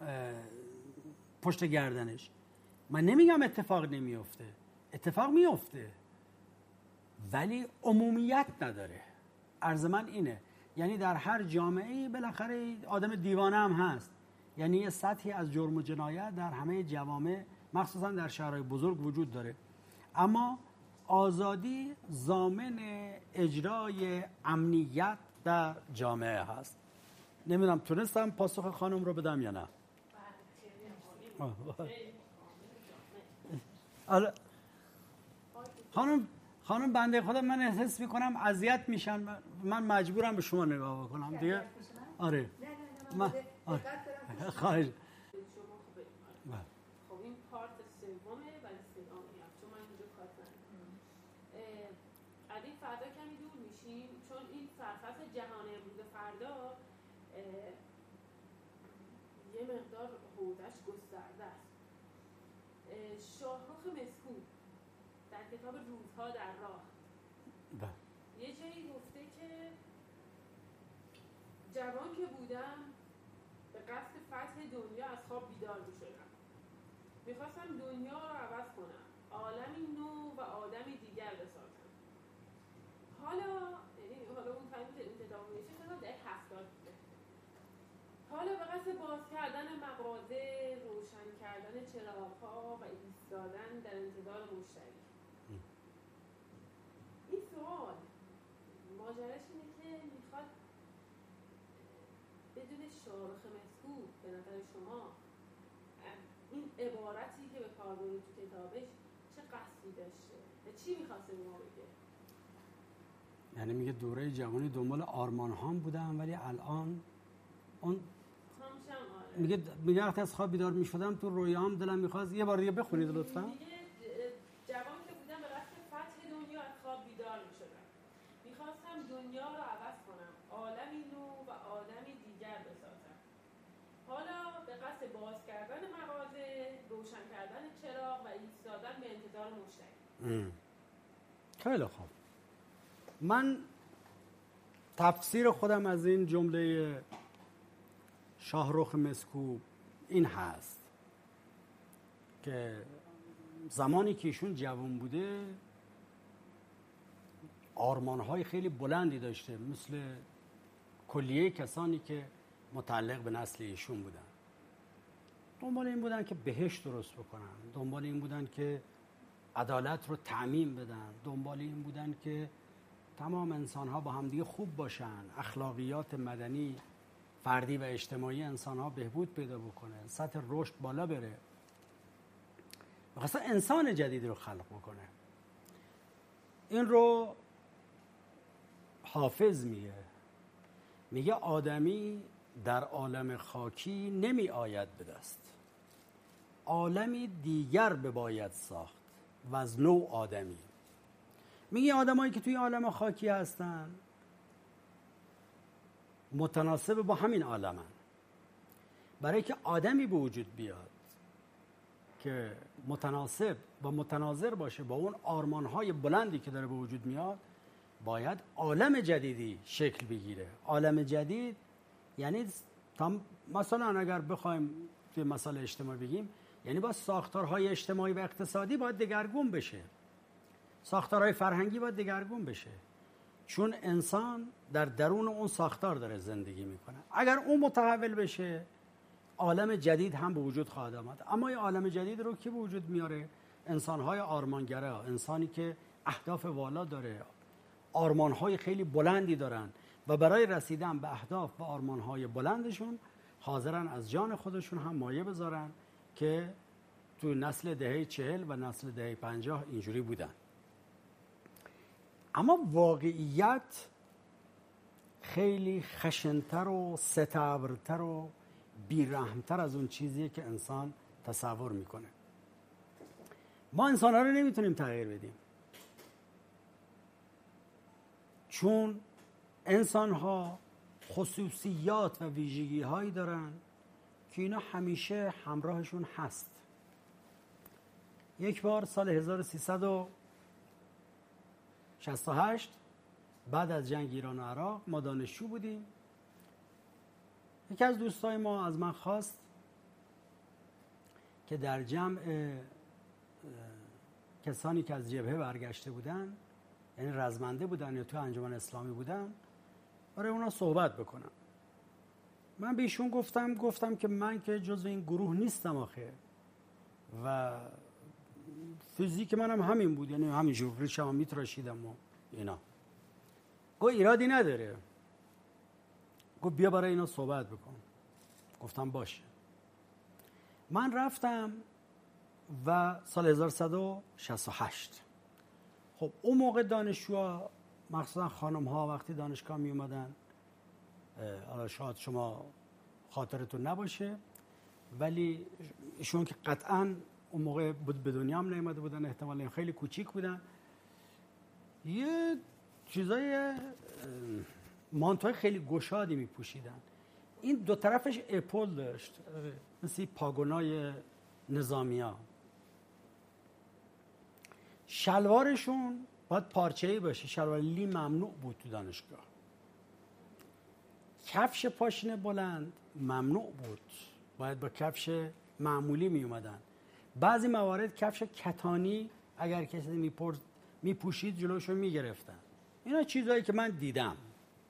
پشت گردنش. من نمیگم اتفاق نمیفته، اتفاق میفته ولی عمومیت نداره. عرض من اینه، یعنی در هر جامعه‌ای بالاخره آدم دیوانه هم هست، یعنی یه سطحی از جرم و جنایت در همه جوامع مخصوصا در شهرهای بزرگ وجود داره، اما آزادی ضامن اجرای امنیت در جامعه هست. نمیدونم تونستم پاسخ خانم رو بدم یا نه؟ خانم بنده خدا من احساس میکنم اذیت میشن، من مجبورم به شما نگاه بکنم دیگه. آره نه خواهش. خب این پارت سومه ولی صدا میاد چون من اینجا کات ندارم. از این فردا کمی دور میشیم چون این سرفصل جهان امروز فردا یه مقدار حوزش گسترده است. شاهرخ مسکوب در کتاب روزها در راه یه جایی گفته که جوان که بودم به قصد فتح دنیا از خواب بیدار می‌شدم. می‌خواستم دنیا رو عوض کنم، عالمی نو و آدمی دیگر بسازم. حالا اون تایمی که این کتاب نوشته شده دهه 70 بوده. حالا به قصد باز کردن مغازه، روشن کردن چراغ‌ها و ایستادن در انتظار مشتری. این سوال ماجراش اینه که میخواد بدون شاهرخ مسکوب به نظر شما این عبارتی که به کار برده تو کتابش چه قصدی داشته و چی میخواسته به ما بگه؟ یعنی میگه دوره جوانی دنبال آرمان هام بودم ولی الان اون میگه وقتی از خواب بیدار میشدم تو رویام دلم میخواست. یه بار دیگه بخونید لطفا. جوان که بودم به قصد فتح دنیا از خواب بیدار میشدم. میخواستم دنیا رو عوض کنم، عالمی نو و آدمی دیگر بسازم. حالا به قصد باز کردن مغازه، روشن کردن چراغ و ایستادن به انتظار مشتری. خیلی خوب. من تفسیر خودم از این جمله شاهرخ مسکوب این هست که زمانی که ایشون جوان بوده آرمان‌های خیلی بلندی داشته، مثل کلیه کسانی که متعلق به نسل ایشون بودن. دنبال این بودن که بهشت درست بکنن، دنبال این بودن که عدالت رو تأمین بدن، دنبال این بودن که تمام انسان‌ها با همدیگه خوب باشن، اخلاقیات مدنی فردی و اجتماعی انسان‌ها بهبود پیدا بکنه، سطح رشد بالا بره. می‌خواسته انسان جدیدی رو خلق بکنه. این رو حافظ میگه آدمی در عالم خاکی نمی آید به دست، عالمی دیگر بباید ساخت و از نو آدمی. میگه آدمایی که توی عالم خاکی هستن متناسب با همین عالمن. برای که آدمی به وجود بیاد که متناسب و متناظر باشه با اون آرمان‌های بلندی که داره به وجود میاد، باید عالم جدیدی شکل بگیره. عالم جدید یعنی مثلا اگر بخوایم توی مسائل اجتماعی بگیم، یعنی با ساختارهای اجتماعی و اقتصادی باید دگرگون بشه، ساختارهای فرهنگی باید دگرگون بشه، چون انسان در درون اون ساختار داره زندگی میکنه. اگر اون متحول بشه عالم جدید هم به وجود خواهد آمد. اما این عالم جدید رو کی به وجود میاره؟ انسان‌های آرمانگره، انسانی که اهداف والا داره، آرمان‌های خیلی بلندی دارن و برای رسیدن به اهداف و آرمان‌های بلندشون حاضرن از جان خودشون هم مایه بذارن که تو نسل دهه 40 و نسل دهه 50 اینجوری بودن. اما واقعیت خیلی خشن‌تر و ستبرتر و بیرحمتر از اون چیزیه که انسان تصور میکنه. ما انسان‌ها رو نمیتونیم تغییر بدیم، چون انسان‌ها خصوصیات و ویژگی‌هایی دارن که اینا همیشه همراهشون هست. یک بار سال 1368 بعد از جنگ ایران و عراق ما دانشجو بودیم. یکی از دوستای ما از من خواست که در جمع کسانی که از جبهه برگشته بودن، یعنی رزمنده بودن یا تو انجمن اسلامی بودن، برای اونا صحبت بکنم. من به ایشون گفتم که من که جزو این گروه نیستم آخه، و فیزیک منم همین بود، یعنی همینجور ریشم میتراشیدم و اینا. گفت ایرادی نداره، گفت بیا برای اینا صحبت بکن. گفتم باشه. من رفتم و سال 1168 خب اون موقع دانشجوها مخصوصا خانم ها وقتی دانشگاه می اومدن، شاید شما خاطرتون نباشه ولی ایشون که قطعاً اون موقع به دنیا هم نیامده بودن، احتمالاً خیلی کوچیک بودن، یه چیزای مانتوی خیلی گشادی می پوشیدن. این دو طرفش اپول داشت مثل پاگونای نظامیا. شلوارشون باید پارچه‌ای باشه، شلوار لی ممنوع بود تو دانشگاه. کفش پاشنه بلند ممنوع بود، باید با کفش معمولی می اومدن. بعضی موارد کفش کتانی اگر کسی می پوشید جلوشو می گرفتن. اینا چیزایی که من دیدم.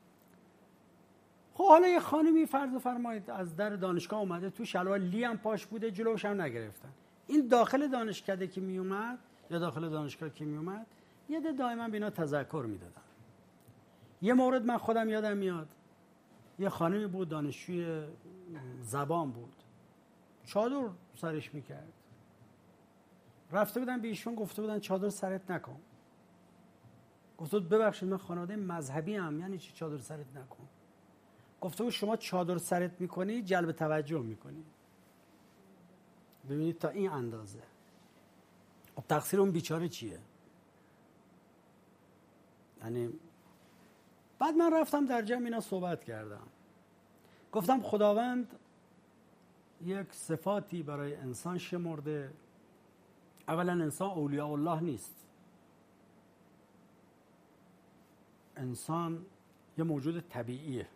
خب حالا یه خانمی فرض فرمایید از در دانشگاه اومده، تو شلوار لی هم پاش بوده، جلوش هم نگرفتن. این داخل دانشکده که می اومد یا داخل دانشگاه که می اومد، یه ده دائما بینا تذکر میدادن. یه مورد من خودم یادم میاد، یه خانمی بود دانشجوی زبان بود، چادر سرش میکرد. رفته بودن به ایشون گفته بودن چادر سرت نکن. گفته بود ببخشید من خانواده مذهبی ام، یعنی چی چادر سرت نکن؟ گفته بود شما چادر سرت میکنی جلب توجه میکنی. ببینید تا این اندازه. خب تقصیر اون بیچاره چیه؟ یعنی بعد من رفتم در جمع اینا صحبت کردم، گفتم خداوند یک صفاتی برای انسان شمرده. اولا انسان اولیاء الله نیست، انسان یه موجود طبیعیه.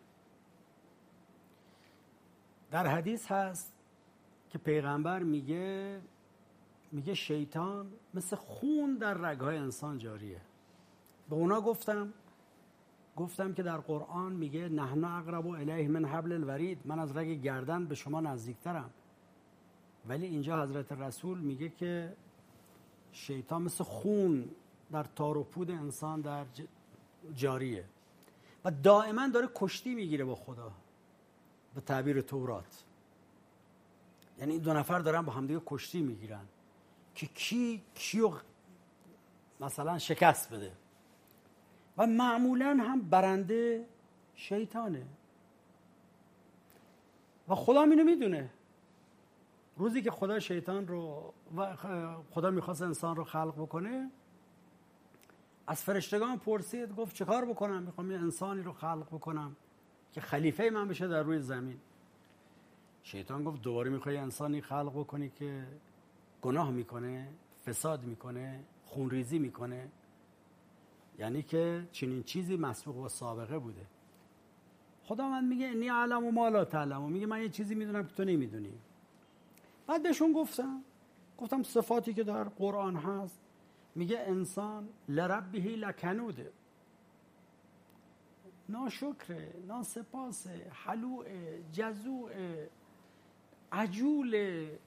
در حدیث هست که پیغمبر میگه شیطان مثل خون در رگهای انسان جاریه. به اونا گفتم که در قرآن میگه نحن اقرب الیه من حبل الورید، من از رگ گردن به شما نزدیکترم. ولی اینجا حضرت رسول میگه که شیطان مثل خون در تار و پود انسان در جاریه و دائما داره کشتی میگیره با خدا، به تعبیر تورات. یعنی این دو نفر دارن با همدیگه کشتی میگیرن که کیو مثلا شکست بده، و معمولا هم برنده شیطانه و خدا اینو میدونه. روزی که خدا شیطان رو و خدا میخواست انسان رو خلق بکنه، از فرشتگان پرسید، گفت چه کار بکنم؟ میخوام یه انسانی رو خلق بکنم که خلیفه من بشه در روی زمین. شیطان گفت دوباره میخوای انسانی خلق بکنی که گناه میکنه، فساد میکنه، خونریزی میکنه؟ یعنی که چنین چیزی مسبوق و سابقه بوده. خداوند میگه انی اعلم و ما لا تعلم، میگه من یه چیزی میدونم که تو نمیدونی. بعد بهشون گفتم صفاتی که در قرآن هست، میگه انسان لربه لکنوده، ناشکره، ناسپاسه، حلوعه، جزوعه، عجوله،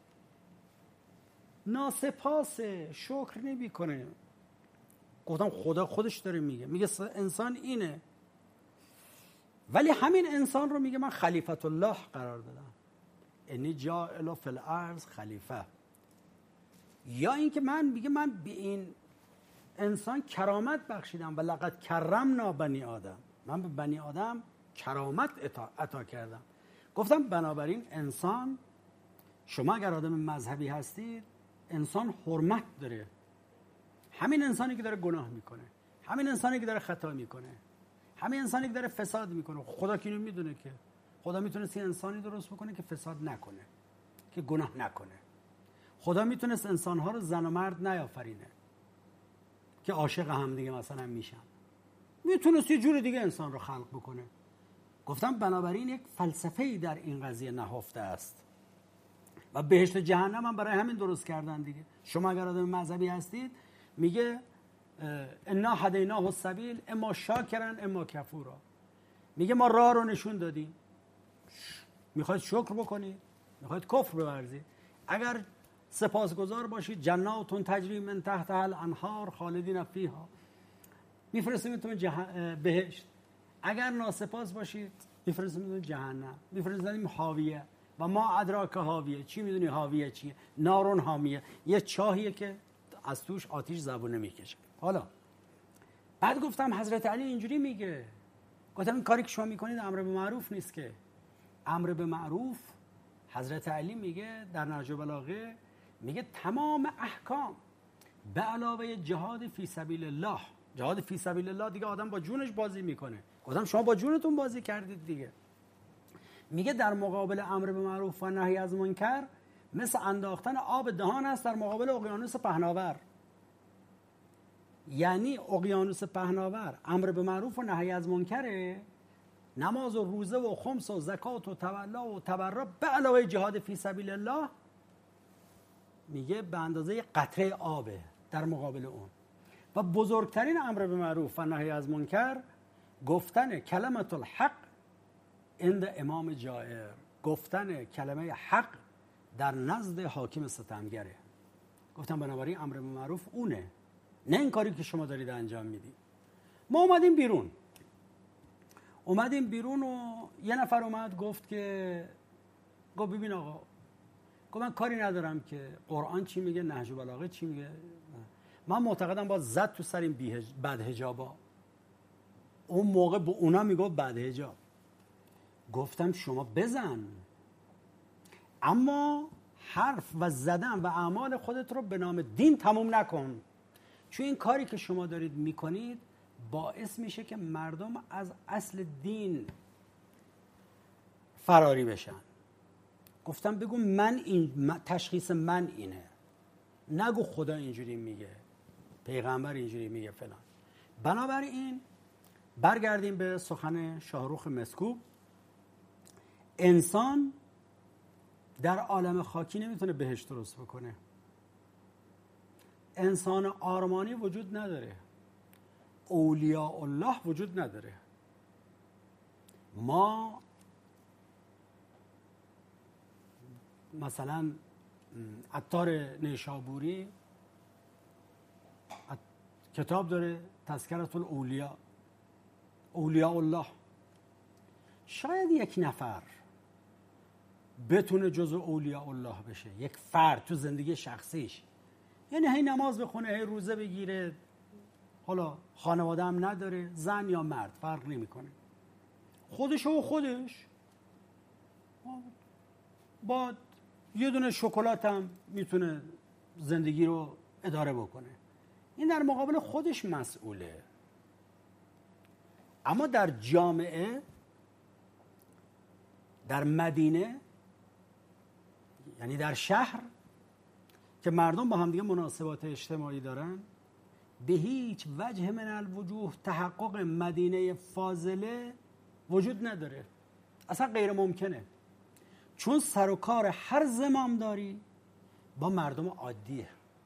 ناسپاسه، شکر نمی کنه. گفتم خدا خودش داره میگه انسان اینه. ولی همین انسان رو میگه من خلیفت الله قرار دادم، انی جاعل فی الارض خلیفه. یا اینکه من به این انسان کرامت بخشیدم و لقد کرمنا بنی آدم، من به بنی آدم کرامت عطا کردم. گفتم بنابراین انسان، شما اگر آدم مذهبی هستید، انسان حرمت داره. همین انسانی که داره گناه میکنه، همین انسانی که داره خطا میکنه، همین انسانی که داره فساد میکنه، خدا که اینو میدونه که خدا میتونست یه انسانی درست بکنه که فساد نکنه، که گناه نکنه. خدا میتونست انسانها رو زن و مرد نیافرینه که عاشق هم دیگه مثلا میشن. میتونست یه جور دیگه انسان رو خلق بکنه. گفتم بنابراین یک فلسفه‌ای در این قضیه نهفته است و بهشت جهنم هم برای همین درست کردن دیگه. شما اگر آدم مذهبی هستید میگه انا هدیناه السبیل اما شاکرا اما کفورا، میگه ما راه رو نشون دادیم، میخواید شکر بکنید میخواید کفر بورزید. اگر سپاسگزار باشید جنات تجری من تحتها الانهار خالدین فیها، میفرستیمتون بهشت. اگر ناسپاس باشید میفرستیمتون جهنم، میفرستیم حاویه. و ما ادراک حاویه، چی میدونی حاویه چیه؟ نارون حامیه، یه چاهیه که از توش آتیش زبونه میکشه. حالا بعد گفتم حضرت علی اینجوری میگه، گفتم این کاری که شما میکنید امر به معروف نیست که. امر به معروف حضرت علی میگه در نهج البلاغه، میگه تمام احکام به علاوه جهاد فی سبیل الله. جهاد فی سبیل الله دیگه آدم با جونش بازی میکنه. گفتم شما با جونتون بازی کردید دیگه. میگه در مقابل امر به معروف و نهی از منکر مثل انداختن آب دهان است در مقابل اقیانوس پهناور. یعنی اقیانوس پهناور امر به معروف و نهی از منکره، نماز و روزه و خمس و زکات و تولا و تبرع به علاوه جهاد فی سبیل الله، میگه به اندازه قطره آبه در مقابل اون. و بزرگترین امر به معروف و نهی از منکر گفتن کلمت الحق عند امام جائر، گفتن کلمه حق در نزد حاکم ستمگره. گفتم بنابراین امر به معروف اونه، نه این کاری که شما دارید انجام میدید. ما اومدیم بیرون و یه نفر اومد گفت ببین آقا، گفت من کاری ندارم که قرآن چی میگه، نهج البلاغه چی میگه، من معتقدم باید زد تو سر این بدحجابا. اون موقع به اونا میگفت بدحجاب. گفتم شما بزن، اما حرف و زدن و اعمال خودت رو به نام دین تموم نکن، چون این کاری که شما دارید میکنید باعث میشه که مردم از اصل دین فراری بشن. گفتم بگو تشخیص من اینه، نگو خدا اینجوری میگه، پیغمبر اینجوری میگه فلان. بنابراین برگردیم به سخن شاهرخ مسکوب. انسان در عالم خاکی نمیتونه بهشت درست بکنه. انسان آرمانی وجود نداره، اولیاء الله وجود نداره. ما مثلا عطار نیشابوری کتاب داره تذکرة الاولیاء، اولیاء الله. شاید یک نفر بتونه جزء اولیاء الله بشه، یک فرد تو زندگی شخصیش، یعنی هی نماز بخونه، هی روزه بگیره، حالا خانواده هم نداره، زن یا مرد فرق نمیکنه، خودش با یه دونه شکلات هم میتونه زندگی رو اداره بکنه. این در مقابل خودش مسئوله. اما در جامعه، در مدینه، یعنی در شهر که مردم با هم دیگه مناسبات اجتماعی دارن، به هیچ وجه من الوجوه تحقق مدینه فاضله وجود نداره، اصلا غیر ممکنه. چون سر و کار هر زمامداری با مردم عادیه.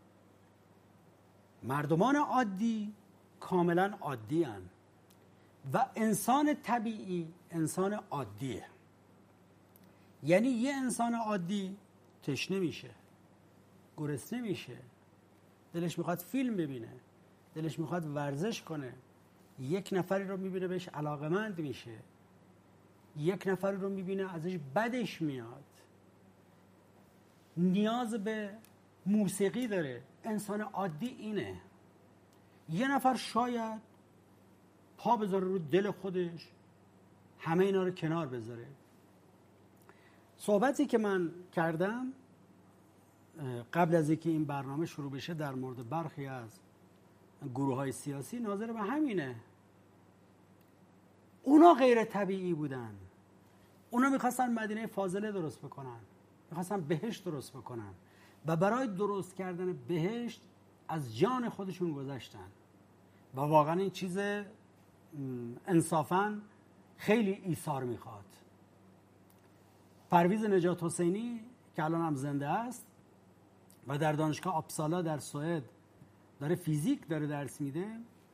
مردمان عادی کاملا عادی هن و انسان طبیعی انسان عادیه. یعنی یه انسان عادی تشنه میشه، گرسنه میشه، دلش میخواد فیلم ببینه، دلش میخواد ورزش کنه، یک نفری رو میبینه بهش علاقمند میشه، یک نفری رو میبینه ازش بدش میاد، نیاز به موسیقی داره. انسان عادی اینه. یه نفر شاید پا بذاره رو دل خودش، همه اینا رو کنار بذاره. صحبتی که من کردم قبل از اینکه این برنامه شروع بشه در مورد برخی از گروه‌های سیاسی ناظر به همینه. اونا غیر طبیعی بودن. اونا میخواستن مدینه فاضله درست بکنن، میخواستن بهشت درست بکنن و برای درست کردن بهشت از جان خودشون گذاشتن و واقعا این چیز انصافاً خیلی ایثار میخواد. پرویز نجات حسینی که الان هم زنده است و در دانشگاه آپسالا در سوئد داره فیزیک داره درس میده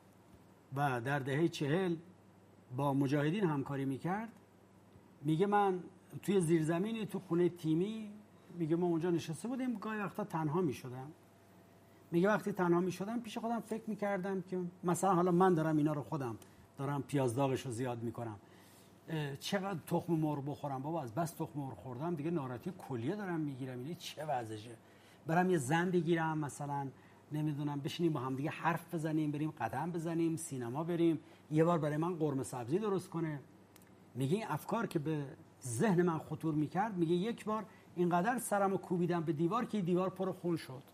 و در دهه 40 با مجاهدین همکاری میکرد، میگه من توی زیرزمینی تو خونه تیمی، میگه ما اونجا نشسته بودیم، گاهی وقتا تنها میشدم. میگه وقتی تنها میشدم پیش خودم فکر میکردم که مثلا حالا من دارم اینا رو خودم دارم پیاز داغش رو زیاد میکنم، چقدر تخم مرغ بخورم بابا، از بس تخم مرغ خوردم دیگه ناراحتی کلیه دارم میگیرم، این چه وضعشه، برم یه زن بگیرم مثلا نمیدونم بشینیم با هم دیگه حرف بزنیم، بریم قدم بزنیم، سینما بریم، یه بار برای من قرمه سبزی درست کنه. میگه این افکار که به ذهن من خطور میکرد، میگه یک بار اینقدر سرمو کوبیدم به دیوار که دیوار پر خون شد.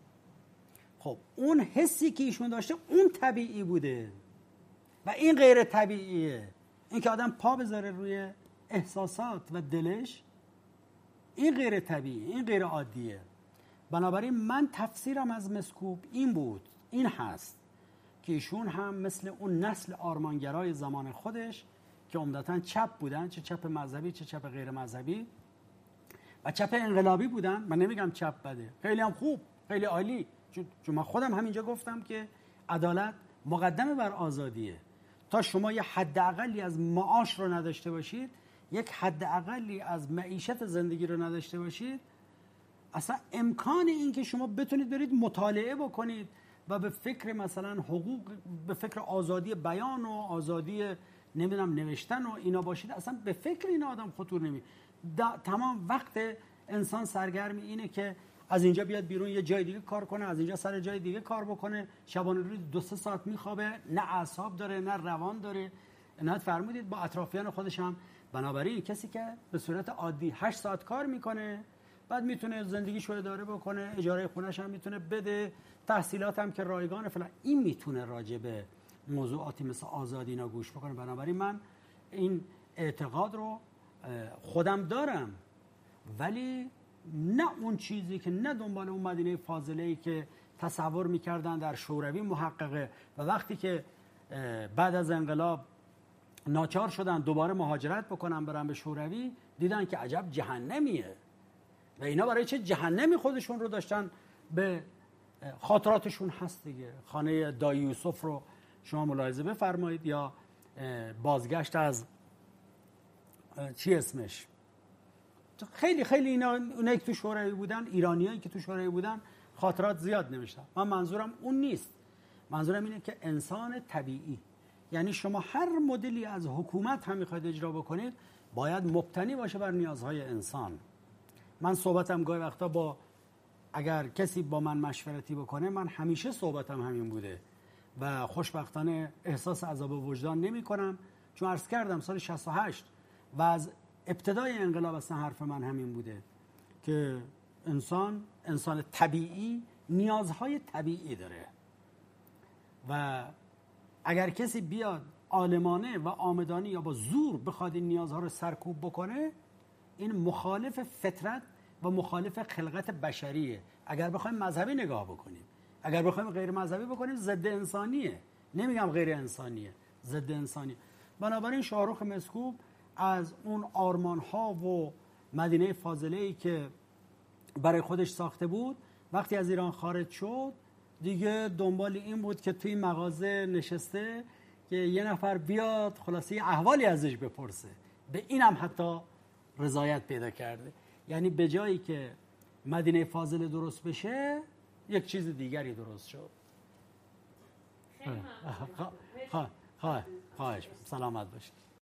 خب اون حسی که ایشون داشته اون طبیعی بوده و این غیر طبیعیه. این که آدم پا بذاره روی احساسات و دلش، این غیر طبیعی، این غیر عادیه. بنابراین من تفسیرم از مسکوب این بود، این هست که ایشون هم مثل اون نسل آرمانگرای زمان خودش که عمدتاً چپ بودن، چه چپ مذهبی چه چپ غیر مذهبی و چپ انقلابی بودن. من نمیگم چپ بده، خیلی هم خوب، خیلی عالی، چون من خودم همینجا گفتم که عدالت مقدمه بر آزادیه. تا شما یه حداقلی از معاش رو نداشته باشید، یک حداقلی از معیشت زندگی رو نداشته باشید، اصلا امکان این که شما بتونید برید مطالعه بکنید و به فکر مثلا حقوق، به فکر آزادی بیان و آزادی نمیدونم نوشتن و اینا باشید، اصلا به فکر این آدم خطور نمی. تمام وقت انسان سرگرمی اینه که از اینجا بیاد بیرون یه جای دیگه کار کنه، از اینجا سر جای دیگه کار بکنه، شبانه روز 2-3 ساعت میخوابه، نه اعصاب داره نه روان داره. نه فرمودید با اطرافیان خودش هم. بنابراین کسی که به صورت عادی 8 ساعت کار میکنه، بعد میتونه زندگیشو اداره بکنه، اجاره خونه‌ش هم میتونه بده، تحصیلات هم که رایگان فلان، این میتونه راجع به موضوعاتی مثل آزادی اینا گوش بکنه. بنابراین من این اعتقاد رو خودم دارم، ولی نه اون چیزی که نه دنبال اون مدینه فاضله‌ای که تصور میکردن در شوروی محققه و وقتی که بعد از انقلاب ناچار شدن دوباره مهاجرت بکنن برن به شوروی، دیدن که عجب جهنمیه و اینا برای چه جهنمی خودشون رو داشتن به خاطراتشون هست دیگه. خانه دایی یوسف رو شما ملاحظه بفرمایید، یا بازگشت از چی اسمش، خیلی خیلی اونایی که تو شوروی بودن، ایرانیایی که تو شوروی بودن خاطرات زیاد نوشتن. من منظورم اون نیست، منظورم اینه که انسان طبیعی، یعنی شما هر مدلی از حکومت هم میخواید اجرا بکنید باید مبتنی باشه بر نیازهای انسان. من صحبتم گاهی وقتا با اگر کسی با من مشورتی بکنه، من همیشه صحبتم همین بوده و خوشبختانه احساس عذاب وجدان نمی کنم، چون عرض کردم سال 68 و از ابتدای انقلاب اصلا حرف من همین بوده که انسان طبیعی نیازهای طبیعی داره و اگر کسی بیاد عالمانه و آمدانی یا با زور بخواد این نیازها رو سرکوب بکنه، این مخالف فطرت و مخالف خلقت بشریه. اگر بخوایم مذهبی نگاه بکنیم، اگر بخوایم غیر مذهبی بکنیم، ضد انسانیه. نمیگم غیر انسانیه، ضد انسانیه. بنابراین شاهرخ مسکوب از اون آرمان‌ها و مدینه فاضله‌ای که برای خودش ساخته بود، وقتی از ایران خارج شد دیگه دنبال این بود که توی مغازه نشسته که یه نفر بیاد خلاصه یه احوالی ازش بپرسه. به اینم حتی رضایت پیدا کرده. یعنی به جایی که مدینه فاضله درست بشه، یک چیز دیگری درست شد. خواهش سلامت باشید.